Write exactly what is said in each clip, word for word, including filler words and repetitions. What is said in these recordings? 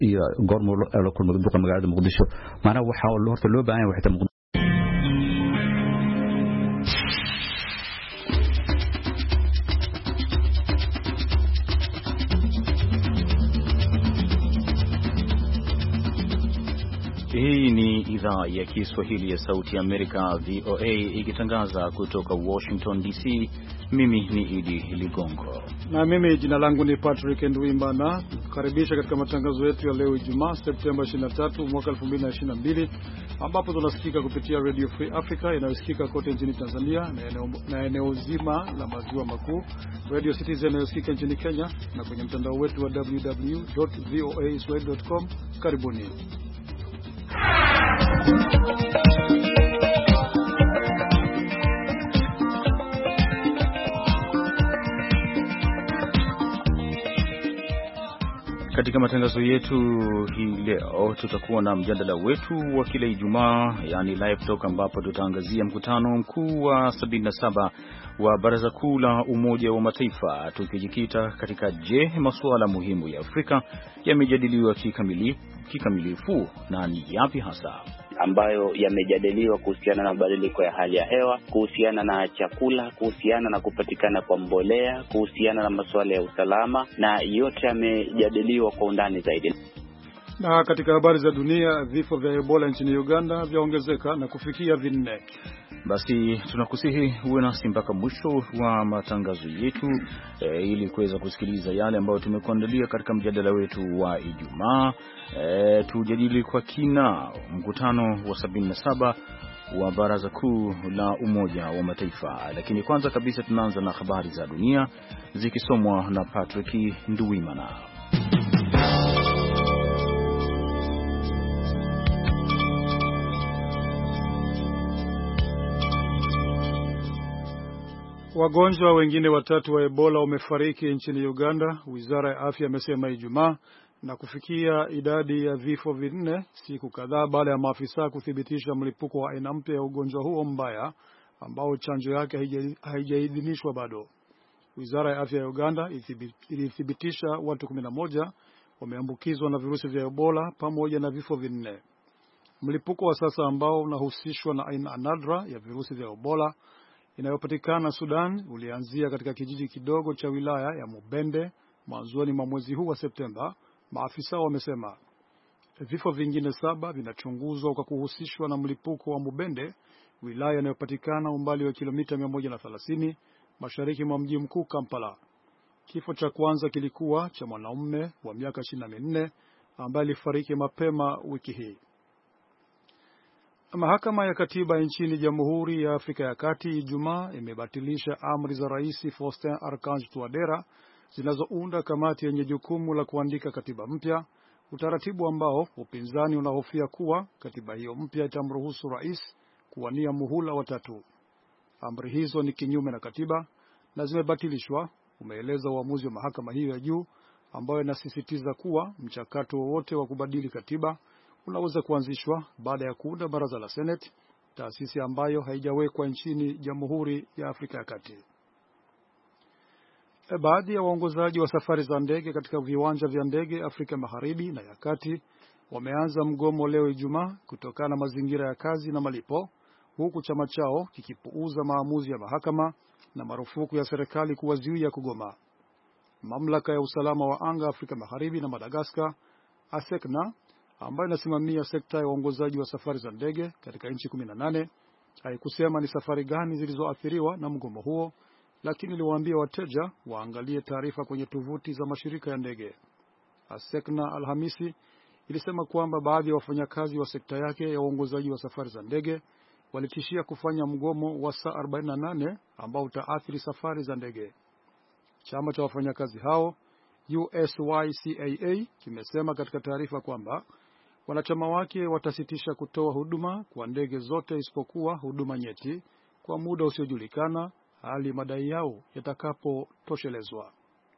iyo goormo la kulmo duqa magaalada Muqdisho maana waxa horta loo baahan yahay waxa Hii ni idhaa ya Kiswahili ya Sauti ya Amerika V O A ikitangaza kutoka Washington D C. Mimi ni Idi Ligongo na mimi jina langu ni Patrick Nduimana. Karibisha katika matangazo yetu ya leo Ijumaa Septemba ishirini na tatu mwaka elfu mbili na ishirini na mbili, ambapo tunasikika kupitia Radio Free Africa inayosikika kote nchini Tanzania na eneo, na eneo zima la maziwa makuu, Radio Citizen inayosikika nchini Kenya na kwenye mtandao wetu wa w w w dot voa swahili dot com. Karibuni. Katika matangazo yetu hii leo tutakuwa na mjadala wetu wa kila Ijumaa, yani live talk, ambapo tutaangazia mkutano mkuu wa sabini na saba wa Baraza Kuu la Umoja wa Mataifa, tukijikita katika je, masuala muhimu ya Afrika yamejadiliwa kikamilifu kikamilifu na ni yapi hasa ambayo yamejadiliwa kuhusiana na mabadiliko ya hali ya hewa, kuhusiana na chakula, kuhusiana na kupatikana kwa mbolea, kuhusiana na masuala ya usalama, na yote yamejadiliwa kwa undani zaidi. Na katika habari za dunia, vifo vya Ebola nchini Uganda vyaongezeka na kufikia vinne. Basi tunakusihi uwe nasi mpaka mwisho wa matangazo yetu e, ili kuweza kusikiliza yale ambayo tumekuandalia katika mjadala wetu wa Ijumaa. E, tujadili kwa kina mkutano wa sabini na saba wa Baraza Kuu la Umoja wa Mataifa. Lakini kwanza kabisa tunaanza na habari za dunia zikisomwa na Patrick Nduwimana. Wagonjwa wengine watatu wa Ebola wamefariki nchini Uganda, Wizara ya Afya imesema Ijumaa, na kufikia idadi ya vifo vinne siku kadhaa baada ya maafisa kuthibitisha mlipuko wa aina mpya ya ugonjwa huo mbaya ambao chanjo yake haijaidhinishwa bado. Wizara ya Afya ya Uganda ilithibitisha watu kumi na moja wameambukizwa na virusi vya Ebola pamoja na vifo vinne. Mlipuko wa sasa ambao unahusishwa na aina nadra ya virusi vya Ebola inayopatikana Sudan ulianzia katika kijiji kidogo cha wilaya ya Mubende mwanzoni mwa mwezi huu wa Septemba, maafisa wamesema. Vifo vingine saba vinachunguzwa kwa kuhusishwa na mlipuko wa Mubende, wilaya inayopatikana umbali wa kilomita mia moja na thelathini mashariki mwa mji mkuu Kampala. Kifo cha kwanza kilikuwa cha mwanaume wa miaka ishirini na minne ambaye alifariki mapema wiki hii. Mahakama ya Katiba nchini Jamhuri ya Afrika ya Kati Ijumaa imebatilisha amri za Rais Faustin Archange Touadera zinazounda kamati yenye jukumu la kuandika katiba mpya, utaratibu ambao upinzani unahofia kuwa katiba hiyo mpya itamruhusu rais kuwania muhula wa tatu. Amri hizo ni kinyume na katiba na zimebatilishwa, umeeleza uamuzi wa mahakama hiyo ya juu, ambayo inasisitiza kuwa mchakato wowote wa kubadili katiba unaweza kuanzishwa baada ya kuunda baraza la Senate, taasisi ambayo haijawekwa nchini Jamhuri ya Afrika ya Kati. Baadhi ya waongozaji wa safari za ndege katika viwanja vya ndege Afrika Magharibi na ya Kati wameanza mgomo leo Ijumaa kutokana na mazingira ya kazi na malipo, huku chama chao kikipuuza maamuzi ya mahakama na marufuku ya serikali kuwazuia kugoma. Mamlaka ya usalama wa anga Afrika Magharibi na Madagascar, ASECNA, ambayo inasimamia sekta ya uongozaji wa safari za ndege katika nchi kumi na nane, haikusema ni safari gani zilizoathiriwa na mgomo huo, lakini iliwaambia wateja waangalie taarifa kwenye tovuti za mashirika ya ndege. ASECNA Alhamisi ilisema kwamba baadhi ya wafanyakazi wa sekta yake ya uongozaji wa safari za ndege walitishia kufanya mgomo wa saa arobaini na nane ambao utaathiri safari za ndege. Chama cha wafanyakazi hao U S Y C A A kimesema katika taarifa kwamba wanachama wake watasitisha kutoa huduma kwa ndege zote isipokuwa huduma nyeti kwa muda usiojulikana hali madai yao yatakapotoshelezwa.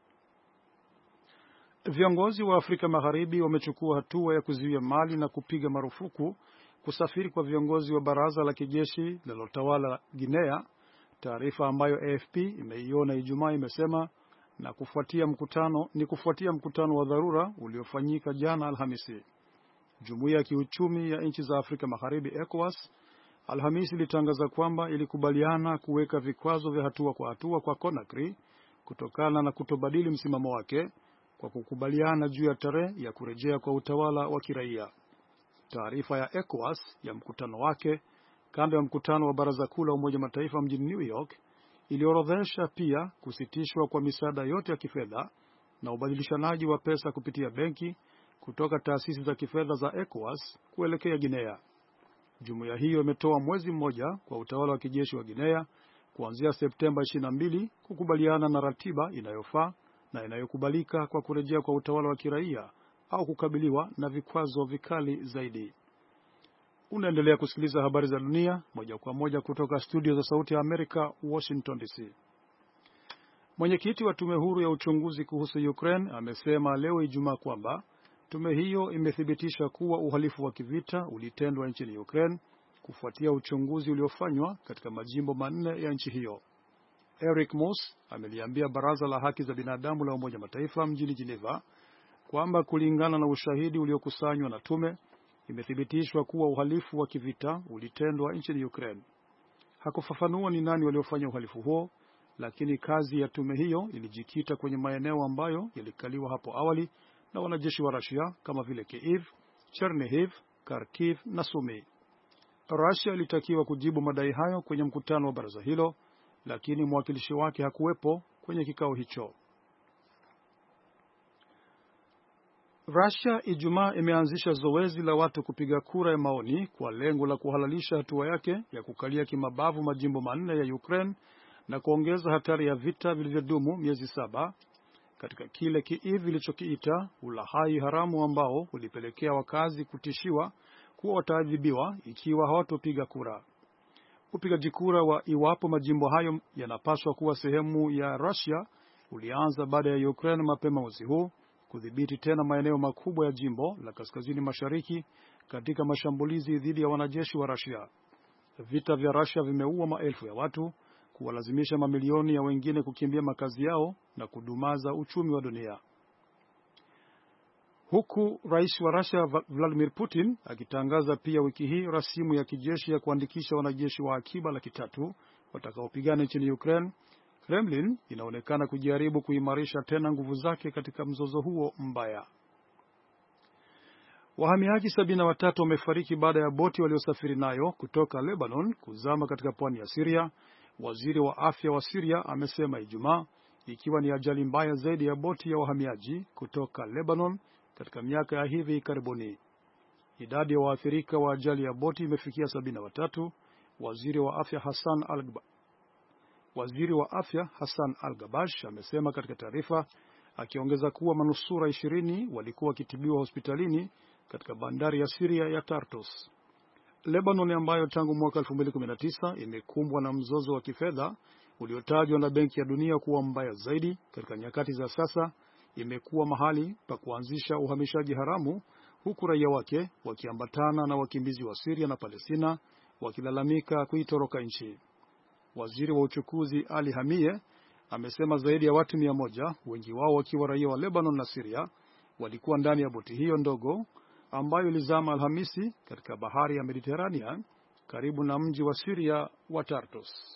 Viongozi wa Afrika Magharibi wamechukua hatua ya kuzuia mali na kupiga marufuku kusafiri kwa viongozi wa baraza la kijeshi linalotawala Guinea, taarifa ambayo A F P imeiona Ijumaa imesema na kufuatia mkutano ni kufuatia mkutano wa dharura uliofanyika jana Alhamisi. Jumuiya ya Kiuchumi ya Nchi za Afrika Magharibi ECOWAS Alhamisi ilitangaza kwamba ilikubaliana kuweka vikwazo vya hatua kwa hatua kwa Conakry kutokana na kutobadili msimamo wake kwa kukubaliana juu ya tarehe ya kurejea kwa utawala wa kiraia. Taarifa ya ECOWAS ya mkutano wake kando ya mkutano wa Baraza Kuu la Umoja Mataifa mjini New York iliorodhesha pia kusitishwa kwa misaada yote ya kifedha na ubadilishanaji wa pesa kupitia benki kutoka taasisi za kifedha za ECOWAS kuelekea Guinea. Jumuiya hiyo imetoa mwezi mmoja kwa utawala wa kijeshi wa Guinea kuanzia Septemba ishirini na mbili kukubaliana na ratiba inayofaa na inayokubalika kwa kurejea kwa utawala wa kiraia au kukabiliwa na vikwazo vikali zaidi. Unaendelea kusikiliza habari za dunia moja kwa moja kutoka studio za Sauti ya Amerika, Washington D C. Mwenyekiti wa tume huru ya uchunguzi kuhusu Ukraine amesema leo Ijumaa kwamba tume hiyo imethibitisha kuwa uhalifu wa kivita ulitendwa nchini Ukraine kufuatia uchunguzi uliofanywa katika majimbo manne ya nchi hiyo. Eric Moss ameliambia Baraza la Haki za Binadamu la Umoja Mataifa mjini Geneva kwamba kulingana na ushahidi uliokusanywa na tume, imethibitishwa kuwa uhalifu wa kivita ulitendwa nchini Ukraine. Hakufafanua ni nani waliofanya uhalifu huo, lakini kazi ya tume hiyo ilijikita kwenye maeneo ambayo yalikaliwa hapo awali na wanajeshi wa Russia kama vile Kiev, Chernihiv, Kharkiv na Sumy. Russia ilitakiwa kujibu madai hayo kwenye mkutano wa baraza hilo, lakini mwakilishi wake hakuwepo kwenye kikao hicho. Russia Ijumaa imeanzisha zoezi la watu kupiga kura ya maoni kwa lengo la kuhalalisha hatua yake ya kukalia kimabavu majimbo manne ya Ukraine na kuongeza hatari ya vita vilivyodumu miezi saba katika kile Kiev ilichokiita ulahai haramu ambao ulipelekea wakazi kutishiwa kuwa wataadhibiwa ikiwa hawatopiga kura. Upigaji kura wa iwapo majimbo hayo yanapaswa kuwa sehemu ya Russia ulianza baada ya Ukraine mapema mwezi huu kudhibiti tena maeneo makubwa ya jimbo la kaskazini mashariki katika mashambulizi dhidi ya wanajeshi wa Russia. Vita vya Russia vimeua maelfu ya watu, kuwalazimisha mamilioni ya wengine kukimbia makazi yao na kudumaza uchumi wa dunia. Huku rais wa Russia Vladimir Putin akitangaza pia wiki hii rasimu ya kijeshi ya kuandikisha wanajeshi wa akiba laki tatu watakaopigana nchini Ukraine, Kremlin inaonekana kujaribu kuimarisha tena nguvu zake katika mzozo huo mbaya. Wahamiaji sabini na watatu wamefariki baada ya boti waliosafiri nayo kutoka Lebanon kuzama katika pwani ya Syria, waziri wa afya wa Syria amesema Ijumaa, ikiwa ni ajali mbaya zaidi ya boti ya wahamiaji kutoka Lebanon katika miaka ya hivi karibuni. Idadi ya waathirika wa ajali ya boti imefikia sabini na watatu, waziri wa afya Hassan al Waziri wa afya Hassan al-Gabash amesema katika taarifa, akiongeza kuwa manusura ishirini walikuwa wakitibiwa hospitalini katika bandari ya Syria ya Tartus. Lebanon, ambayo tangu mwaka elfu mbili kumi na tisa imekumbwa na mzozo wa kifedha uliotajwa na Benki ya Dunia kuwa mbaya zaidi katika nyakati za sasa, imekuwa mahali pa kuanzisha uhamishaji haramu, huku raia wake wakiambatana na wakimbizi wa Syria na Palestina wakilalamika kuitoroka nchi. Waziri wa uchukuzi Ali Hamie amesema zaidi ya watu mia moja, wengi wao wakiwa raia wa Lebanon na Syria, walikuwa ndani ya boti hiyo ndogo ambayo ilizama Alhamisi katika bahari ya Mediterania karibu na mji wa Syria wa Tartus.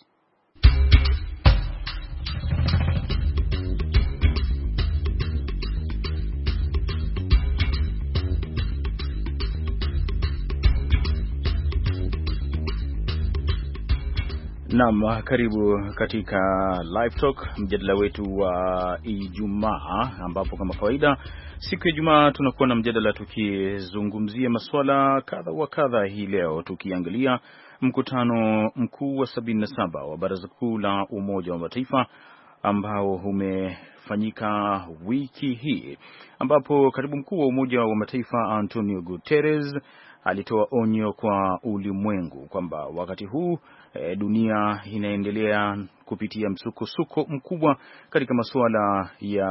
Naam, karibu katika Live Talk, mjadala wetu wa Ijumaa, ambapo kama kawaida siku ya Ijumaa tunakuwa na mjadala tukizungumzia masuala kadha wa kadha. Hii leo tukiangalia mkutano mkuu wa sabini na saba wa Baraza Kuu la Umoja wa Mataifa ambao umefanyika wiki hii, ambapo katibu mkuu wa Umoja wa Mataifa Antonio Guterres alitoa onyo kwa ulimwengu kwamba wakati huu e, dunia inaendelea kupitia msukosuko mkubwa katika masuala ya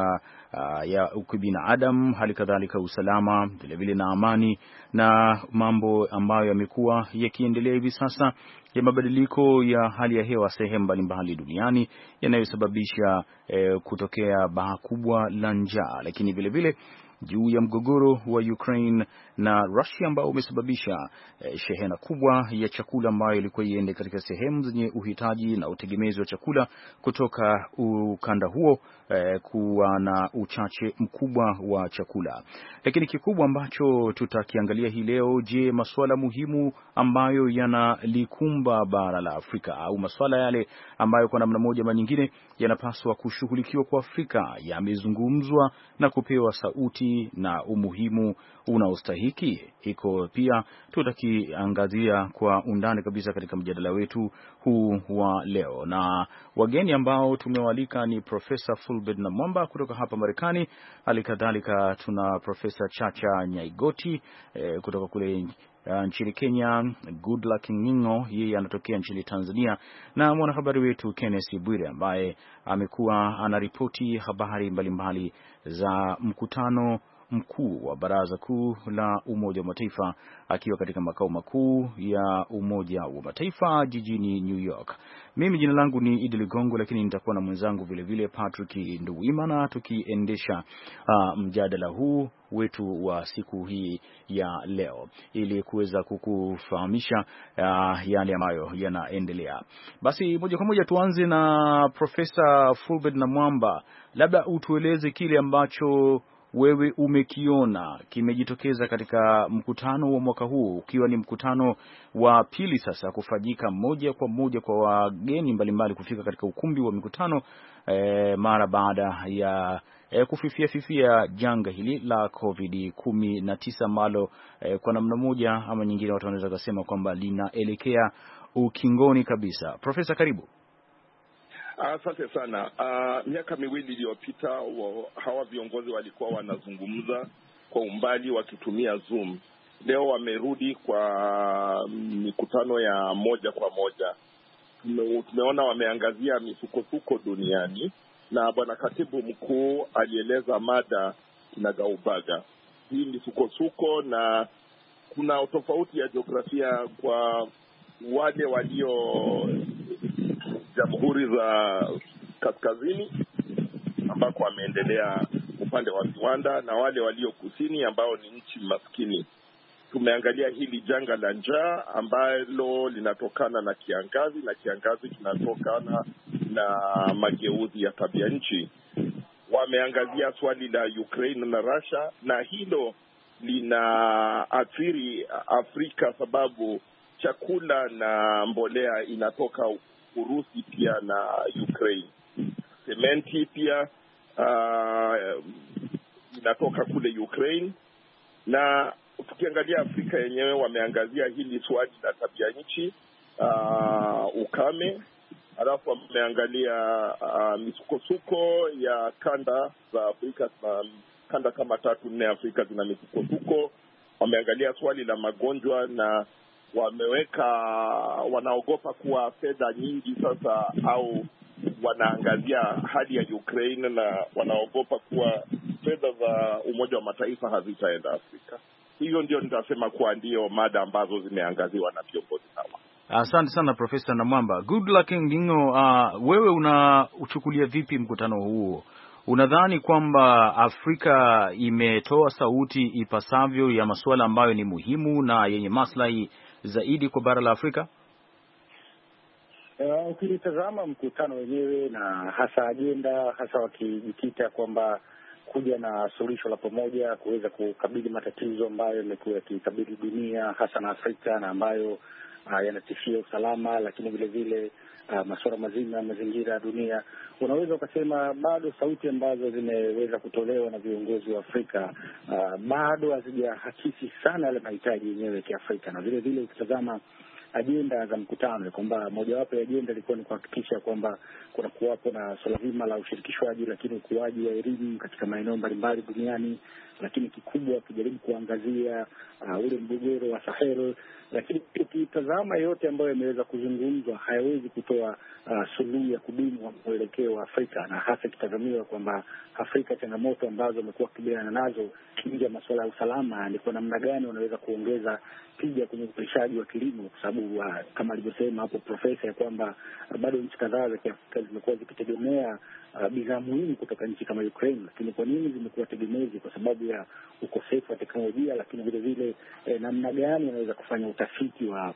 uh, ya ukibinadamu, hali kadhalika usalama, vile vile na amani, na mambo ambayo yamekuwa yakiendelea hivi sasa ya mabadiliko ya hali ya hewa sehemu mbalimbali duniani yanayosababisha eh, kutokea baa kubwa la njaa, lakini vile vile juu ya mgogoro wa Ukraine na Russia ambao umesababisha eh, shehena kubwa ya chakula ambayo ilikuwa iende katika sehemu zenye uhitaji na utegemezi wa chakula kutoka ukanda huo eh, kuwa na uchache mkubwa wa chakula. Lakini kikubwa ambacho tutakiangalia hii leo, je, masuala muhimu ambayo yanalikumba bara la Afrika au masuala yale ambayo kwa namna moja ama nyingine yanapaswa kushughulikiwa kwa Afrika yamezungumzwa na kupewa sauti na umuhimu unaostahiki. Iko pia tutakiangazia kwa undani kabisa katika mjadala wetu huu wa leo, na wageni ambao tumewalika ni Profesa Fulbert Namwamba kutoka hapa Marekani. Halikadhalika tuna Profesa Chacha Nyaigoti eh, kutoka kule Uh, nchini Kenya, Goodluck Ngingo yeye anatokea nchini Tanzania, na mwanahabari wetu Kenneth Bwire ambaye amekuwa anaripoti habari mbalimbali za mkutano mkuu wa Baraza Kuu la Umoja wa Mataifa akiwa katika makao makuu ya Umoja wa Mataifa jijini New York. Mimi jina langu ni Idi Ligongo, lakini nitakuwa na mwenzangu vile vile Patrick Nduwimana tukiendesha uh, mjadala huu wetu wa siku hii ya leo ili kuweza kukufahamisha uh, yale ambayo yanaendelea. Basi moja kwa moja tuanze na Profesa Fulbert Namwamba, labda utueleze kile ambacho wewe umekiona kimejitokeza katika mkutano wa mwaka huu, ukiwa ni mkutano wa pili sasa kufanyika moja kwa moja kwa wageni mbalimbali kufika katika ukumbi wa mikutano e, mara baada ya e, kufifia fifia janga hili la COVID kumi na tisa ambalo e, kwa namna moja ama nyingine watu wanaweza kusema kwamba linaelekea ukingoni kabisa. Profesa, karibu. Asante uh, sana. Uh, miaka miwili iliyopita hawa viongozi walikuwa wanazungumza kwa umbali wakitumia Zoom. Leo wamerudi kwa mikutano ya moja kwa moja. Tume, tumeona wameangazia misukosuko duniani, na bwana katibu mkuu alieleza mada kinagaubaga. Hii misukosuko, na kuna tofauti ya jiografia kwa wale walio jamhuri za kaskazini ambako wameendelea upande wa viwanda na wale walio kusini ambao ni nchi maskini. Tumeangalia hili janga la njaa ambalo linatokana na kiangazi, na kiangazi kinatokana na mageuzi ya tabia nchi. Wameangazia swali la Ukraine na Russia, na hilo linaathiri Afrika sababu chakula na mbolea inatoka Urusi pia na Ukraine. Sementi pia uh, inatoka kule Ukraine. Na tukiangalia Afrika yenyewe wameangazia hili swali la tabia nchi, uh, ukame, alafu wameangalia uh, misukosuko ya kanda za Afrika, na kanda kama tatu nne Afrika zina misukosuko. Wameangalia swali la magonjwa, na wameweka wanaogopa kuwa fedha nyingi sasa, au wanaangazia hali ya Ukraine na wanaogopa kuwa fedha za Umoja wa Mataifa hazitaenda Afrika. Hiyo ndio nitasema kuwa ndio mada ambazo zimeangaziwa na viongozi hawa. Asante sana Profesa Namwamba. Goodluck Ngingo, uh, wewe unauchukulia vipi mkutano huo? Unadhani kwamba Afrika imetoa sauti ipasavyo ya masuala ambayo ni muhimu na yenye maslahi zaidi kwa bara la Afrika? Uh, ukitazama mkutano wenyewe na hasa ajenda, hasa wakijikita kwamba kuja na suluhisho la pamoja kuweza kukabili matatizo ambayo yamekuwa yakikabili dunia hasa na Afrika, na ambayo uh, yanatishia usalama, lakini vile vile uh, masuala mazima ya mazingira ya dunia. Unaweza ukasema bado sauti ambazo zimeweza kutolewa na viongozi wa Afrika uh, bado hazijahakisi sana yale mahitaji yenyewe ya Kiafrika. Na vile vile ukitazama ajenda za mkutano kwamba mojawapo ya ajenda ilikuwa ni kuhakikisha kwamba kuna kuwapo na swala zima la ushirikishwaji, lakini ukuaji wa elimu katika maeneo mbalimbali duniani, lakini kikubwa wakijaribu kuangazia uh, ule mgogoro wa Sahel. Lakini ukitazama yote ambayo yameweza kuzungumzwa hayawezi kutoa uh, suluhu ya kudumu wa mwelekeo wa Afrika, na hasa kitazamiwa kwamba Afrika changamoto ambazo wamekuwa kukabiliana nazo nje ya masuala ya usalama ni kwa namna gani wanaweza kuongeza tija kwenye uzalishaji wa kilimo, kwa sababu uh, kama alivyosema hapo profesa ya kwamba uh, bado nchi kadhaa za Kiafrika zimekuwa zikitegemea uh, bidhaa muhimu kutoka nchi kama Ukraine. Lakini kwa nini zimekuwa tegemezi? Kwa sababu ya ukosefu wa teknolojia, lakini vile vile eh, namna gani wanaweza kufanya utafiti wa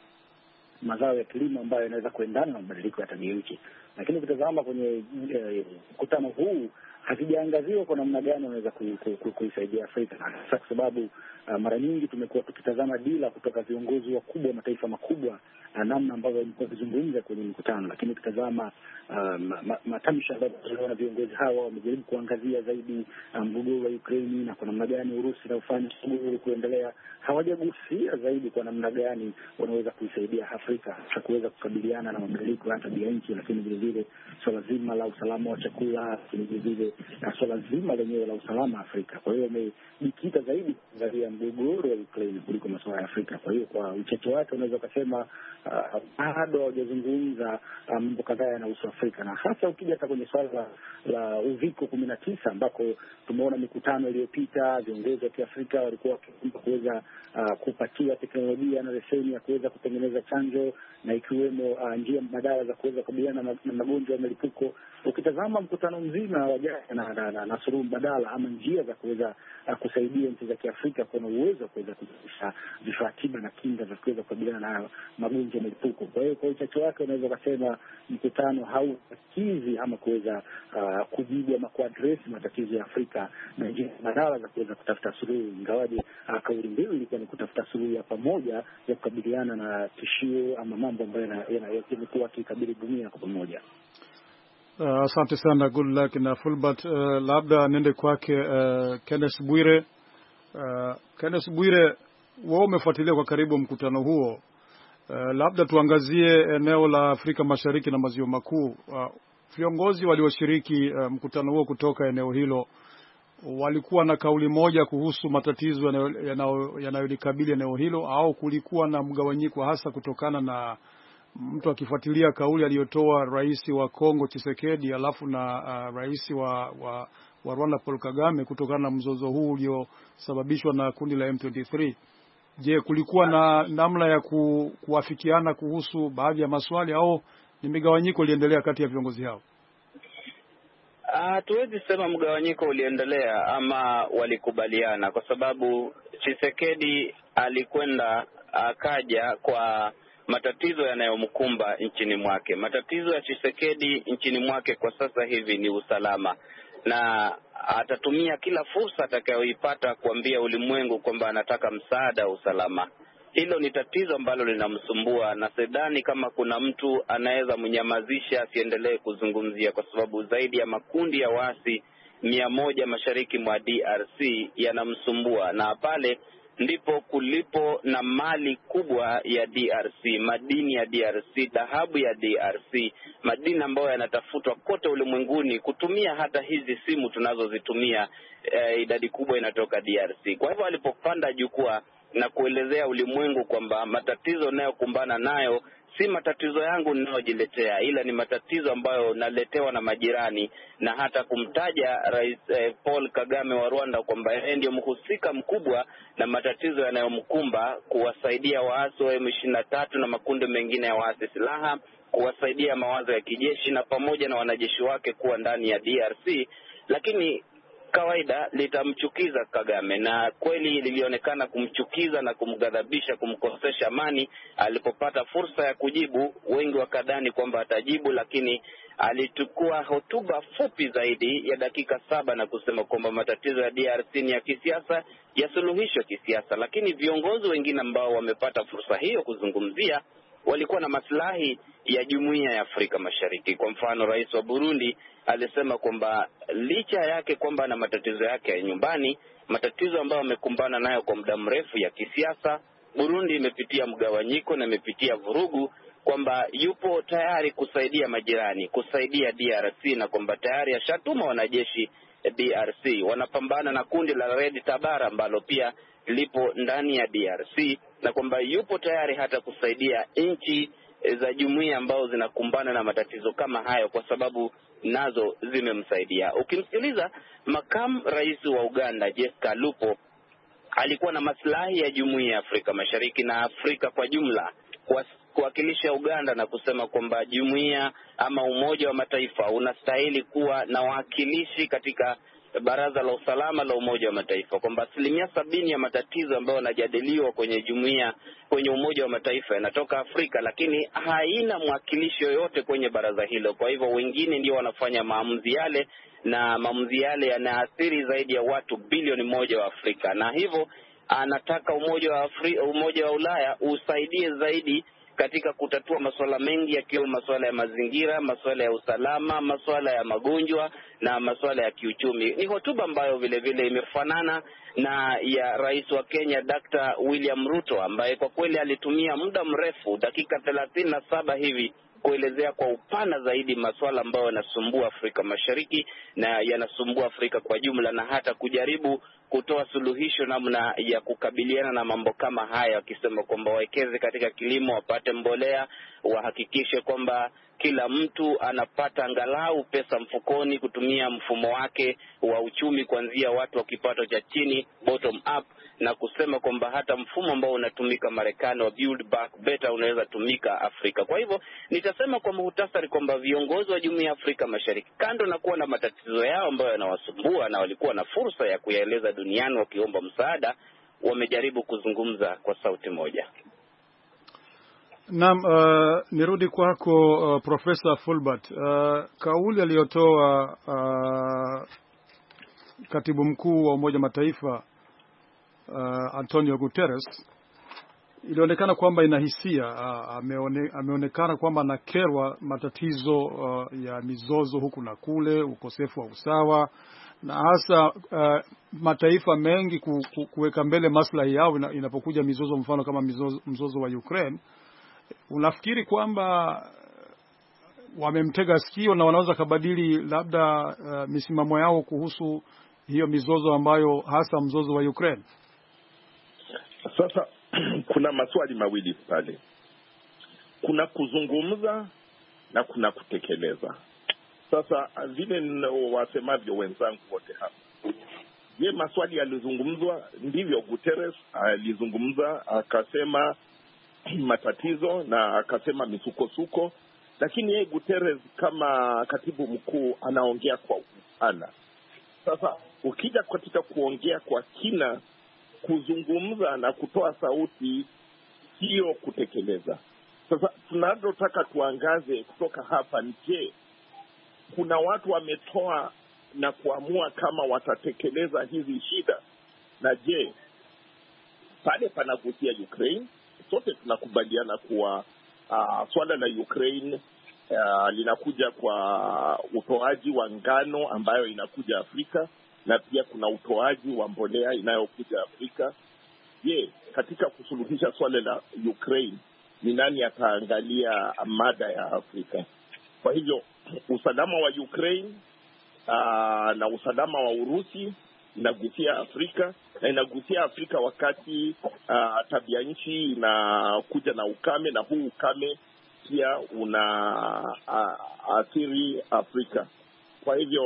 mazao ya kilimo ambayo yanaweza kuendana na mabadiliko ya tabia nchi. Lakini ukitazama kwenye mkutano eh, huu hazijaangaziwa kwa namna gani wanaweza kuisaidia Afrika, hasa kwa sababu uh, mara nyingi tumekuwa tukitazama dila kutoka viongozi wakubwa wa mataifa makubwa na namna ambavyo walikuwa wakizungumza kwenye mkutano. Lakini ukitazama uh, matamshi ambayo tunaona viongozi hawa wamejaribu kuangazia zaidi mgogoro um, wa Ukraine na kwa namna gani Urusi na ufanye mgogoro kuendelea, hawajagusia zaidi kwa namna gani wanaweza kuisaidia Afrika hasa kuweza kukabiliana na mabadiliko ya tabia nchi, lakini vile vile swala zima la usalama wa chakula, lakini vile vile na swala zima lenyewe la usalama Afrika. Kwa hiyo wamejikita zaidi kuangalia mgogoro wa Ukraine kuliko masuala ya Afrika. Kwa hiyo kwa uchache wake unaweza kusema uh, bado hawajazungumza mambo um, kadhaa yanahusu Afrika, na hasa ukija hata kwenye swala la, la uviko kumi na tisa ambako tumeona mikutano iliyopita viongozi wa Kiafrika walikuwa wakiomba kuweza uh, kupatia teknolojia na leseni ya kuweza kutengeneza chanjo na ikiwemo uh, njia mbadala za kuweza kukabiliana na, na magonjwa ya milipuko. Ukitazama mkutano mzima wa jana na, na, na, na suluhu mbadala ama njia za kuweza uh, kusaidia nchi za Kiafrika kuwa na uwezo wa kuweza kuzalisha vifaa tiba na kinga za kuweza kukabiliana na magonjwa ya milipuko. Kwa hiyo kwa uchache wake unaweza kusema mkutano haukizi ama kuweza uh, kujibu ama kuadresi matatizo ya Afrika na njia mbadala za kuweza kutafuta suluhu, ingawaje uh, kauli mbiu ilikuwa ni kutafuta suluhu ya pamoja ya kukabiliana na tishio ama mambo ambayo yamekuwa yakikabili dunia kwa pamoja. Asante uh, sana good luck na Fulbert. Uh, labda nende kwake uh, Kenneth Bwire. Uh, Kenneth Bwire, wewe umefuatilia kwa karibu mkutano huo. Uh, labda tuangazie eneo la Afrika Mashariki na Maziwa Makuu. Uh, viongozi walioshiriki uh, mkutano huo kutoka eneo hilo walikuwa na kauli moja kuhusu matatizo yanayolikabili eneo hilo, au kulikuwa na mgawanyiko hasa kutokana na mtu akifuatilia kauli aliyotoa rais wa Kongo Tshisekedi alafu na uh, rais wa, wa wa Rwanda Paul Kagame kutokana na mzozo huu uliosababishwa na kundi la M ishirini na tatu? Je, kulikuwa na namna ya ku, kuafikiana kuhusu baadhi ya maswali au ni migawanyiko iliendelea kati ya viongozi hao? Hatuwezi uh, sema mgawanyiko uliendelea ama walikubaliana, kwa sababu Tshisekedi alikwenda akaja kwa matatizo yanayomkumba nchini mwake. Matatizo ya Tshisekedi nchini mwake kwa sasa hivi ni usalama, na atatumia kila fursa atakayoipata kuambia ulimwengu kwamba anataka msaada wa usalama. Hilo ni tatizo ambalo linamsumbua, na sidhani kama kuna mtu anaweza mnyamazisha asiendelee kuzungumzia, kwa sababu zaidi ya makundi ya waasi mia moja mashariki mwa D R C yanamsumbua, na pale ndipo kulipo na mali kubwa ya D R C, madini ya D R C, dhahabu ya D R C, madini ambayo yanatafutwa kote ulimwenguni kutumia hata hizi simu tunazozitumia. E, idadi kubwa inatoka D R C. Kwa hivyo alipopanda jukwaa na kuelezea ulimwengu kwamba matatizo nayokumbana nayo si matatizo yangu ninayojiletea, ila ni matatizo ambayo naletewa na majirani, na hata kumtaja Rais eh, Paul Kagame wa Rwanda kwamba yeye ndiye mhusika mkubwa na matatizo yanayomkumba, kuwasaidia waasi wa M ishirini na tatu na makundi mengine ya waasi silaha, kuwasaidia mawazo ya kijeshi na pamoja na wanajeshi wake kuwa ndani ya D R C. Lakini kawaida litamchukiza Kagame, na kweli lilionekana kumchukiza na kumghadhabisha, kumkosesha amani. Alipopata fursa ya kujibu, wengi wakadhani kwamba atajibu, lakini alichukua hotuba fupi zaidi ya dakika saba na kusema kwamba matatizo ya D R C ni ya kisiasa, ya suluhisho kisiasa. Lakini viongozi wengine ambao wamepata fursa hiyo kuzungumzia walikuwa na maslahi ya Jumuiya ya Afrika Mashariki. Kwa mfano, rais wa Burundi alisema kwamba licha yake kwamba na matatizo yake ya nyumbani, matatizo ambayo amekumbana nayo kwa muda mrefu ya kisiasa, Burundi imepitia mgawanyiko na imepitia vurugu, kwamba yupo tayari kusaidia majirani, kusaidia D R C, na kwamba tayari ashatuma wanajeshi D R C. Wanapambana na kundi la Red Tabara ambalo pia lipo ndani ya D R C, na kwamba yupo tayari hata kusaidia nchi za jumuiya ambao zinakumbana na matatizo kama hayo, kwa sababu nazo zimemsaidia. Ukimsikiliza makamu rais wa Uganda Jessica Lupo, alikuwa na maslahi ya jumuiya ya Afrika Mashariki na Afrika kwa jumla kwa kuwakilisha Uganda, na kusema kwamba jumuiya ama Umoja wa Mataifa unastahili kuwa na wakilishi katika Baraza la Usalama la Umoja wa Mataifa, kwamba asilimia sabini ya matatizo ambayo yanajadiliwa kwenye jumuiya, kwenye Umoja wa Mataifa yanatoka Afrika, lakini haina mwakilishi yoyote kwenye baraza hilo. Kwa hivyo wengine ndio wanafanya maamuzi yale, na maamuzi yale yanaathiri zaidi ya watu bilioni moja wa Afrika, na hivyo anataka Umoja wa Afrika, Umoja wa Ulaya usaidie zaidi katika kutatua masuala mengi, yakiwa masuala ya mazingira, masuala ya usalama, masuala ya magonjwa na masuala ya kiuchumi. Ni hotuba ambayo vile vile imefanana na ya rais wa Kenya Doctor William Ruto, ambaye kwa kweli alitumia muda mrefu, dakika thelathini na saba hivi, kuelezea kwa upana zaidi masuala ambayo yanasumbua Afrika Mashariki na yanasumbua Afrika kwa jumla, na hata kujaribu kutoa suluhisho namna ya kukabiliana na mambo kama haya, akisema kwamba wawekeze katika kilimo, wapate mbolea, wahakikishe kwamba kila mtu anapata angalau pesa mfukoni kutumia mfumo wake wa uchumi kuanzia watu wa kipato cha chini, bottom up, na kusema kwamba hata mfumo ambao unatumika Marekani wa Build Back Better unaweza tumika Afrika. Kwa hivyo nitasema kwa muhtasari kwamba viongozi wa Jumuiya ya Afrika Mashariki, kando na kuwa na matatizo yao ambayo yanawasumbua na walikuwa na fursa ya kuyaeleza duniani wakiomba msaada, wamejaribu kuzungumza kwa sauti moja. Naam, uh, nirudi kwako uh, Professor Fulbert. Uh, kauli aliyotoa uh, Katibu Mkuu wa Umoja Mataifa uh, Antonio Guterres ilionekana kwamba ina hisia, uh, ameone, ameonekana kwamba anakerwa matatizo uh, ya mizozo huku na kule, ukosefu wa usawa, na hasa uh, mataifa mengi ku, ku, kuweka mbele maslahi yao inapokuja mizozo, mfano kama mizozo, mzozo wa Ukraine. Unafikiri kwamba wamemtega sikio na wanaweza kabadili labda uh, misimamo yao kuhusu hiyo mizozo ambayo hasa mzozo wa Ukraine? Sasa kuna maswali mawili pale. Kuna kuzungumza na kuna kutekeleza. Sasa vile wasemavyo wenzangu wote hapa, je, maswali yalizungumzwa? Ndivyo, Guterres alizungumza akasema matatizo na akasema misukosuko, lakini yeye Guterres kama katibu mkuu anaongea kwa upana. Sasa ukija katika kuongea kwa kina, kuzungumza na kutoa sauti, sio kutekeleza. Sasa tunataka tuangaze kutoka hapa, je, kuna watu wametoa na kuamua kama watatekeleza hizi shida? Na je, pale panagusia Ukraine, sote tunakubaliana kuwa uh, swala la Ukraine uh, linakuja kwa utoaji wa ngano ambayo inakuja Afrika, na pia kuna utoaji wa mbolea inayokuja Afrika. Je, katika kusuluhisha swala la Ukraine, ni nani ataangalia mada ya Afrika? Kwa hivyo usalama wa Ukraine uh, na usalama wa Urusi inagusia Afrika, na inagusia Afrika wakati uh, tabia nchi inakuja na ukame, na huu ukame pia una uh, athiri Afrika. Kwa hivyo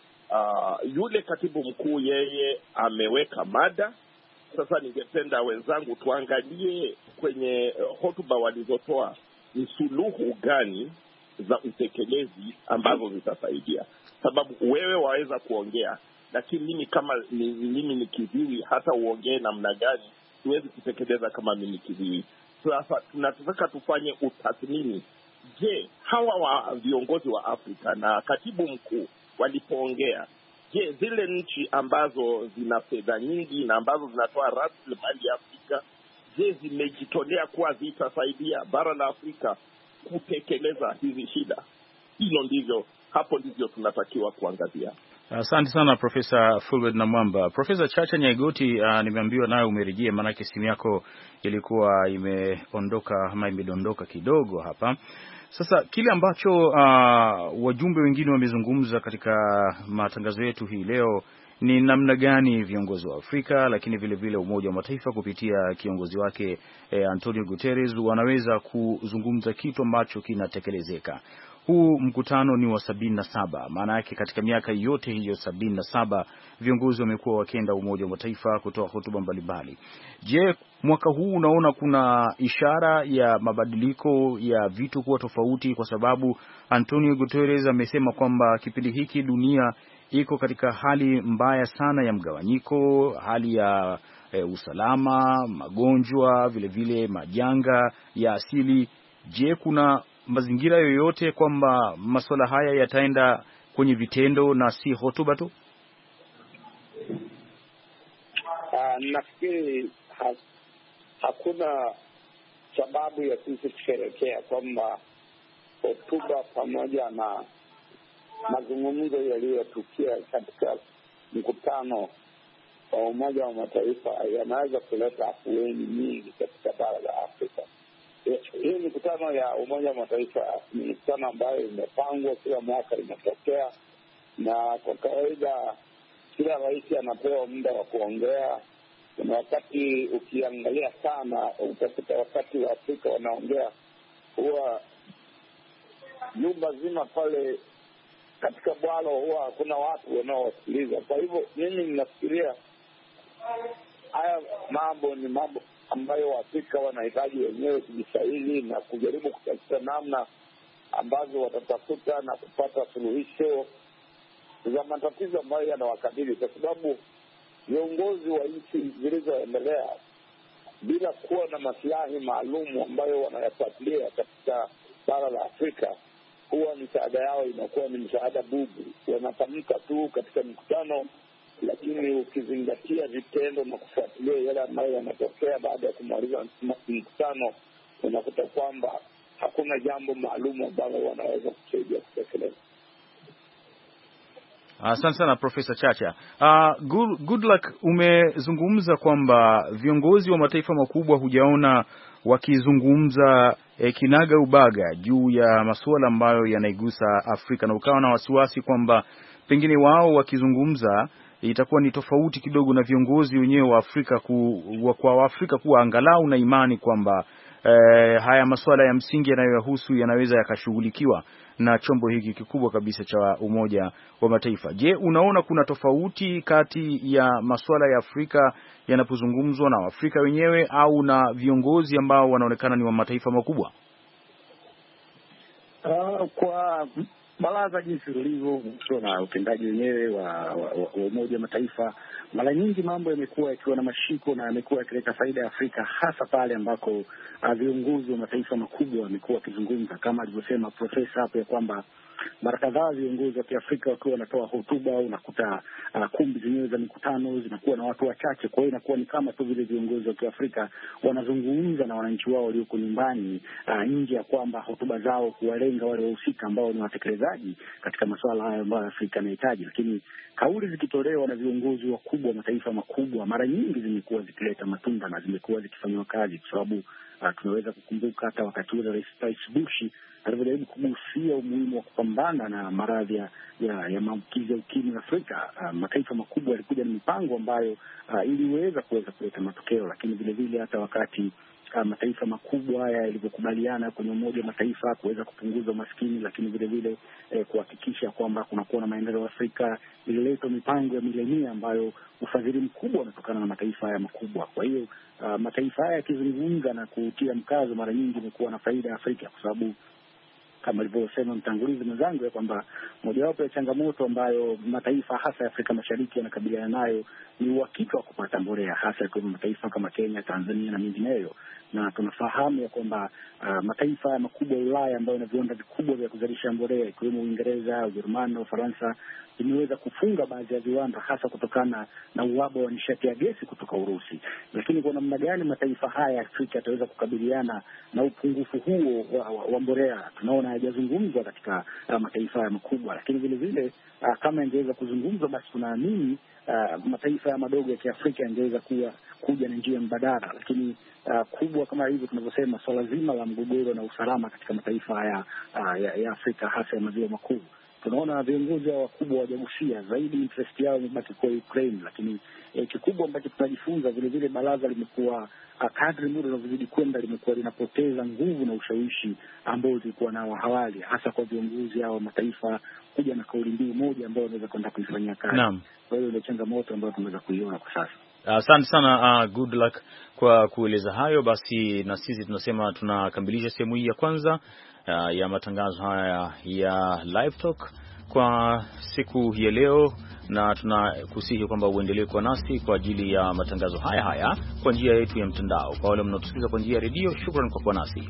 uh, yule katibu mkuu yeye ameweka mada. Sasa ningependa wenzangu tuangalie kwenye hotuba walizotoa ni suluhu gani za utekelezi ambazo zitasaidia. Sababu wewe waweza kuongea, lakini mimi kama ni, mimi ni kiziwi, hata uongee namna gani siwezi kutekeleza kama mimi ni kiziwi. Sasa tunataka tufanye utathmini. Je, hawa wa viongozi wa Afrika na katibu mkuu walipoongea, je, zile nchi ambazo zina fedha nyingi na ambazo zinatoa rasilimali ya Afrika, je, zimejitolea kuwa zitasaidia bara la Afrika kutekeleza hizi shida? Hilo ndivyo, hapo ndivyo tunatakiwa kuangazia. Asante uh, sana Profesa Fulbert Namwamba. Profesa Chacha Nyaigoti, uh, nimeambiwa nayo umerejea, maanake simu yako ilikuwa imeondoka ama imedondoka kidogo hapa. Sasa kile ambacho uh, wajumbe wengine wamezungumza katika matangazo yetu hii leo ni namna gani viongozi wa Afrika lakini vile vile Umoja wa Mataifa kupitia kiongozi wake eh, Antonio Guterres wanaweza kuzungumza kitu ambacho kinatekelezeka. Huu mkutano ni wa sabini na saba. Maana yake katika miaka yote hiyo sabini na saba viongozi wamekuwa wakienda Umoja wa Mataifa kutoa hotuba mbalimbali. Je, mwaka huu unaona kuna ishara ya mabadiliko ya vitu kuwa tofauti, kwa sababu Antonio Guterres amesema kwamba kipindi hiki dunia iko katika hali mbaya sana ya mgawanyiko, hali ya e, usalama, magonjwa, vile vile majanga ya asili. Je, kuna mazingira yoyote kwamba masuala haya yataenda kwenye vitendo na si hotuba tu? Uh, nafikiri ha, hakuna sababu ya sisi kusherehekea kwamba hotuba pamoja na mazungumzo yaliyotukia katika mkutano wa Umoja wa Mataifa yanaweza kuleta afueni nyingi katika bara la Afrika. Hii mikutano ya Umoja wa Mataifa ni mikutano ambayo imepangwa kila mwaka, inatokea, na kwa kawaida kila rais anapewa muda wa kuongea. Kuna wakati ukiangalia sana utakuta wakati wa Afrika wanaongea huwa nyumba zima pale katika bwalo huwa hakuna watu wanaowasikiliza. Kwa hivyo mimi ninafikiria haya mambo ni mambo ambayo Waafrika wanahitaji wenyewe kujishauri na kujaribu kutafuta namna ambazo watatafuta na kupata suluhisho za matatizo ambayo yanawakabili, kwa sababu viongozi wa nchi zilizoendelea bila kuwa na maslahi maalum ambayo wanayafuatilia katika bara la Afrika, huwa misaada yao inakuwa ni msaada bubu. Wanatamka tu katika mikutano, lakini ukizingatia vitendo na kufuatilia yale ambayo yanatokea baada ya kumaliza mkutano, unakuta kwamba hakuna jambo maalum ambalo wanaweza kusaidia kutekeleza. Asante sana Profesa Chacha. Uh, good, good luck. Umezungumza kwamba viongozi wa mataifa makubwa hujaona wakizungumza eh, kinaga ubaga juu ya masuala ambayo yanaigusa Afrika, na ukawa na wasiwasi kwamba pengine wao wakizungumza itakuwa ni tofauti kidogo na viongozi wenyewe wa Afrika ku, wa, kwa Waafrika kuwa angalau na imani kwamba eh, haya masuala ya msingi yanayohusu yanaweza yakashughulikiwa na chombo hiki kikubwa kabisa cha Umoja wa Mataifa. Je, unaona kuna tofauti kati ya masuala ya Afrika yanapozungumzwa na Waafrika wenyewe au na viongozi ambao wanaonekana ni wa mataifa makubwa? Uh, kwa baraza jinsi lilivyo na utendaji wenyewe wa, wa, wa Umoja wa Mataifa, mara nyingi mambo yamekuwa yakiwa na mashiko na yamekuwa yakileta faida ya Afrika, hasa pale ambako viongozi wa mataifa makubwa wamekuwa wakizungumza, kama alivyosema profesa hapo ya kwamba mara kadhaa viongozi wa Kiafrika wakiwa wanatoa hotuba, unakuta uh, kumbi zenyewe za mikutano zinakuwa na watu wachache. Kwa hiyo inakuwa ni kama tu vile viongozi wa Kiafrika wanazungumza na wananchi wao walioko nyumbani, uh, nje ya kwamba hotuba zao kuwalenga wale wahusika ambao ni watekelezaji katika masuala hayo ambayo Afrika inahitaji. Lakini kauli zikitolewa na viongozi wakubwa wa mataifa makubwa mara nyingi zimekuwa zikileta matunda na zimekuwa zikifanywa kazi, kwa sababu Uh, tunaweza kukumbuka hata wakati ule Rais Bush alivyojaribu kugusia umuhimu wa kupambana na maradhi ya, ya maambukizi ya ukimwi Afrika. Uh, mataifa makubwa yalikuja na mipango ambayo uh, iliweza kuweza kuleta matokeo, lakini vile vile hata wakati Uh, mataifa makubwa haya yalivyokubaliana kwenye Umoja wa Mataifa kuweza kupunguza umaskini, lakini vile vile eh, kuhakikisha kwamba kunakuwa na maendeleo ya Afrika, ilileta mipango ya milenia ambayo ufadhili mkubwa unatokana na mataifa haya makubwa. Kwa hiyo uh, mataifa haya yakizungumza na kutia mkazo mara nyingi imekuwa na faida ya Afrika, kwa sababu kama alivyosema mtangulizi mwenzangu ya kwamba mojawapo ya changamoto ambayo mataifa hasa ya Afrika Mashariki yanakabiliana nayo ni uhakika wa kupata mbolea, hasa kwa mataifa kama Kenya, Tanzania na mengineyo. Na tunafahamu ya kwamba uh, mataifa makubwa ya Ulaya ambayo yana viwanda vikubwa vya kuzalisha mbolea ikiwemo Uingereza, Ujerumani na Ufaransa imeweza kufunga baadhi ya viwanda, hasa kutokana na uhaba wa nishati ya gesi kutoka Urusi. Lakini kwa namna gani mataifa haya ya Afrika yataweza kukabiliana na upungufu huo wa, wa, wa mbolea? Tunaona hayajazungumzwa katika uh, mataifa haya makubwa, lakini vile vile uh, kama yangeweza kuzungumzwa, basi tunaamini uh, mataifa ya madogo ya Kiafrika yangeweza kuwa kuja na njia mbadala. Lakini uh, kubwa kama hivyo tunavyosema, swala zima la mgogoro na usalama katika mataifa haya uh, ya, ya Afrika hasa ya maziwa makuu, tunaona viongozi hao wakubwa wajagusia zaidi, interest yao imebaki kwa Ukraine. Lakini eh, kikubwa ambacho tunajifunza vile vile, baraza limekuwa kadri muda unavyozidi kwenda limekuwa linapoteza nguvu na ushawishi ambao ulikuwa nao awali, hasa kwa viongozi hao mataifa kuja na kauli mbiu moja ambayo wanaweza kwenda kuifanyia kazi. Naam. Kwa hiyo ndio changamoto ambayo tumeweza kuiona kwa sasa. Asante uh, sana uh, good luck kwa kueleza hayo. Basi na sisi tunasema tunakamilisha sehemu hii ya kwanza uh, ya matangazo haya ya Live Talk kwa siku ya leo, na tunakusihi kwamba uendelee kuwa nasi kwa ajili ya matangazo haya haya kwa njia yetu ya mtandao. Kwa wale mnaotusikiza kwa njia ya redio, shukrani kwa kuwa nasi.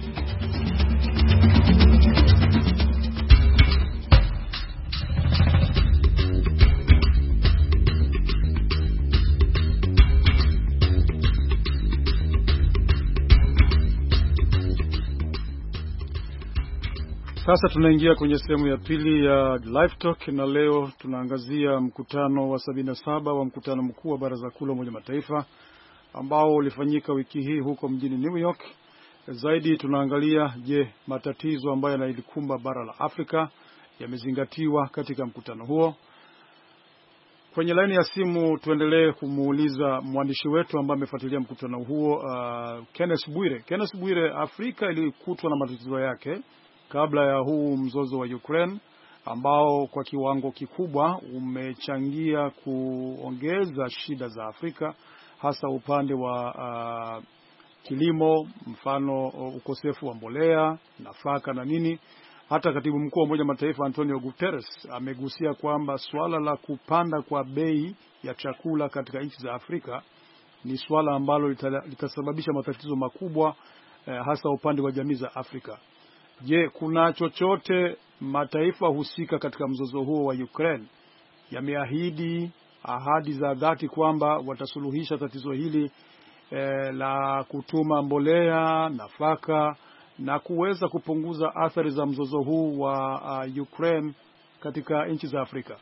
Sasa tunaingia kwenye sehemu ya pili ya Live Talk, na leo tunaangazia mkutano wa sabini na saba wa mkutano mkuu wa Baraza Kuu la Umoja Mataifa ambao ulifanyika wiki hii huko mjini New York. Zaidi tunaangalia, je, matatizo ambayo yanalikumba bara la Afrika yamezingatiwa katika mkutano huo? Kwenye laini ya simu tuendelee kumuuliza mwandishi wetu ambaye amefuatilia mkutano huo, uh, Kenneth Bwire. Kenneth Bwire, Afrika ilikutwa na matatizo yake kabla ya huu mzozo wa Ukraine ambao kwa kiwango kikubwa umechangia kuongeza shida za Afrika, hasa upande wa uh, kilimo, mfano ukosefu wa mbolea, nafaka na nini. Hata katibu mkuu wa Umoja wa Mataifa Antonio Guterres amegusia kwamba swala la kupanda kwa bei ya chakula katika nchi za Afrika ni swala ambalo litasababisha matatizo makubwa eh, hasa upande wa jamii za Afrika. Je, kuna chochote mataifa husika katika mzozo huo wa Ukraine yameahidi ahadi za dhati kwamba watasuluhisha tatizo hili eh, la kutuma mbolea, nafaka na kuweza kupunguza athari za mzozo huu wa uh, Ukraine katika nchi za Afrika?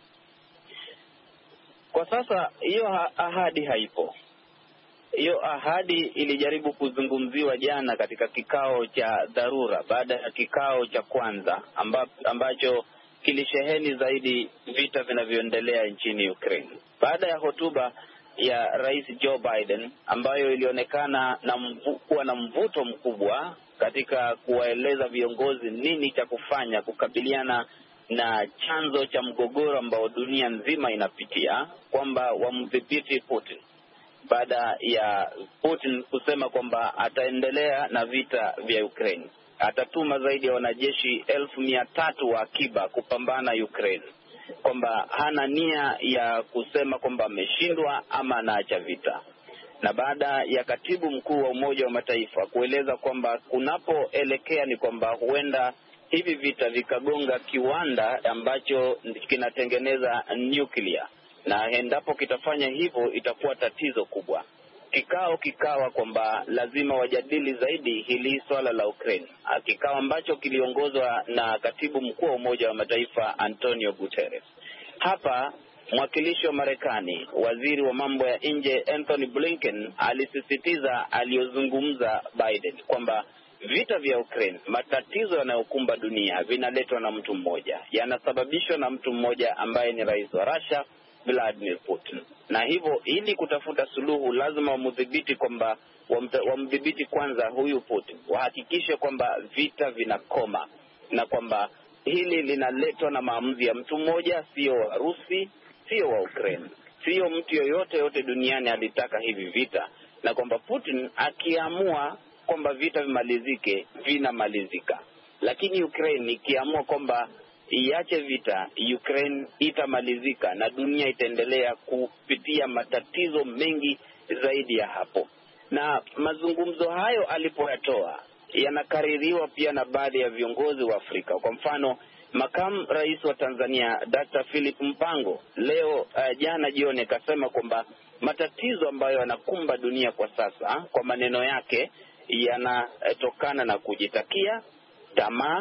Kwa sasa hiyo ahadi haipo. Hiyo ahadi ilijaribu kuzungumziwa jana katika kikao cha dharura baada ya kikao cha kwanza amba, ambacho kilisheheni zaidi vita vinavyoendelea nchini Ukraine. Baada ya hotuba ya Rais Joe Biden ambayo ilionekana na mvu, kuwa na mvuto mkubwa katika kuwaeleza viongozi nini cha kufanya kukabiliana na chanzo cha mgogoro ambao dunia nzima inapitia, kwamba wamdhibiti Putin. Baada ya Putin kusema kwamba ataendelea na vita vya Ukraine, atatuma zaidi ya wanajeshi elfu mia tatu wa akiba kupambana Ukraine, kwamba hana nia ya kusema kwamba ameshindwa ama anaacha vita. Na baada ya katibu mkuu wa Umoja wa Mataifa kueleza kwamba kunapoelekea ni kwamba huenda hivi vita vikagonga kiwanda ambacho kinatengeneza nuclear, na endapo kitafanya hivyo itakuwa tatizo kubwa. Kikao kikawa kwamba lazima wajadili zaidi hili swala la Ukraine. Kikao ambacho kiliongozwa na katibu mkuu wa Umoja wa Mataifa Antonio Guterres. Hapa mwakilishi wa Marekani, waziri wa mambo ya nje Anthony Blinken, alisisitiza aliyozungumza Biden kwamba vita vya Ukraine, matatizo yanayokumba dunia vinaletwa na mtu mmoja, yanasababishwa na mtu mmoja ambaye ni rais wa Russia, Vladimir Putin. Na hivyo ili kutafuta suluhu lazima wamdhibiti kwamba wamdhibiti kwanza huyu Putin, wahakikishe kwamba vita vinakoma, na kwamba hili linaletwa na maamuzi ya mtu mmoja, sio wa Rusi, sio wa Ukraine, sio mtu yoyote yote duniani alitaka hivi vita, na kwamba Putin akiamua kwamba vita vimalizike vinamalizika. Lakini Ukraine ikiamua kwamba iache vita, Ukraine itamalizika na dunia itaendelea kupitia matatizo mengi zaidi ya hapo. Na mazungumzo hayo alipoyatoa yanakaririwa pia na baadhi ya viongozi wa Afrika. Kwa mfano, makamu rais wa Tanzania Doctor Philip Mpango leo uh, jana jioni akasema kwamba matatizo ambayo yanakumba dunia kwa sasa, kwa maneno yake, yanatokana na kujitakia, tamaa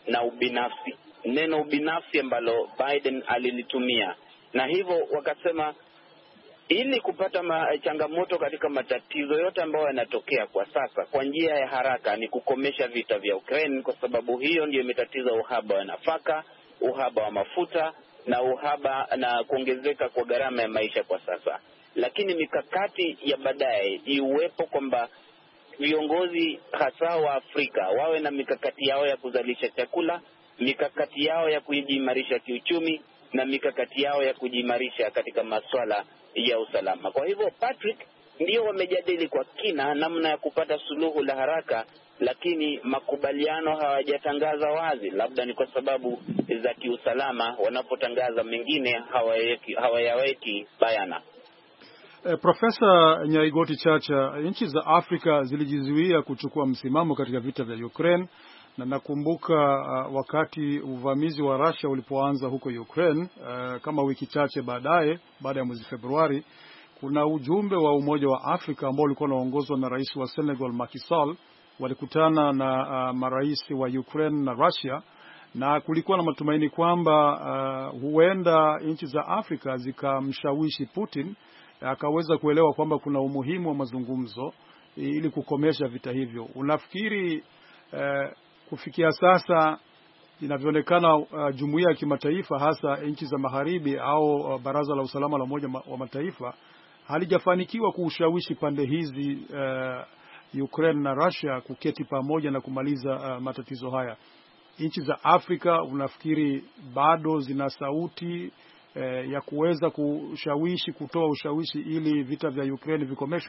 na ubinafsi, neno ubinafsi ambalo Biden alilitumia, na hivyo wakasema ili kupata ma, changamoto katika matatizo yote ambayo yanatokea kwa sasa kwa njia ya haraka ni kukomesha vita vya Ukraine, kwa sababu hiyo ndio imetatiza uhaba wa nafaka, uhaba wa mafuta na uhaba na kuongezeka kwa gharama ya maisha kwa sasa. Lakini mikakati ya baadaye iwepo kwamba viongozi hasa wa Afrika wawe na mikakati yao ya kuzalisha chakula, mikakati yao ya kujiimarisha kiuchumi na mikakati yao ya kujiimarisha katika masuala ya usalama. Kwa hivyo Patrick, ndio wamejadili kwa kina namna ya kupata suluhu la haraka, lakini makubaliano hawajatangaza wazi. Labda ni kwa sababu za kiusalama, wanapotangaza mengine hawayaweki hawayaweki bayana. Eh, Profesa Nyaigoti Chacha, nchi za Afrika zilijizuia kuchukua msimamo katika vita vya Ukraine, na nakumbuka uh, wakati uvamizi wa Russia ulipoanza huko Ukraine, uh, kama wiki chache baadaye, baada ya mwezi Februari, kuna ujumbe wa Umoja wa Afrika ambao ulikuwa unaongozwa na rais wa Senegal Macky Sall, walikutana na uh, marais wa Ukraine na Russia, na kulikuwa na matumaini kwamba uh, huenda nchi za Afrika zikamshawishi Putin akaweza kuelewa kwamba kuna umuhimu wa mazungumzo ili kukomesha vita hivyo. Unafikiri uh, kufikia sasa inavyoonekana uh, jumuiya ya kimataifa, hasa nchi za magharibi au uh, Baraza la Usalama la Umoja wa Mataifa halijafanikiwa kuushawishi pande hizi uh, Ukraine na Russia kuketi pamoja na kumaliza uh, matatizo haya? Nchi za Afrika unafikiri bado zina sauti uh, ya kuweza kushawishi, kutoa ushawishi ili vita vya Ukraine vikomeshwe?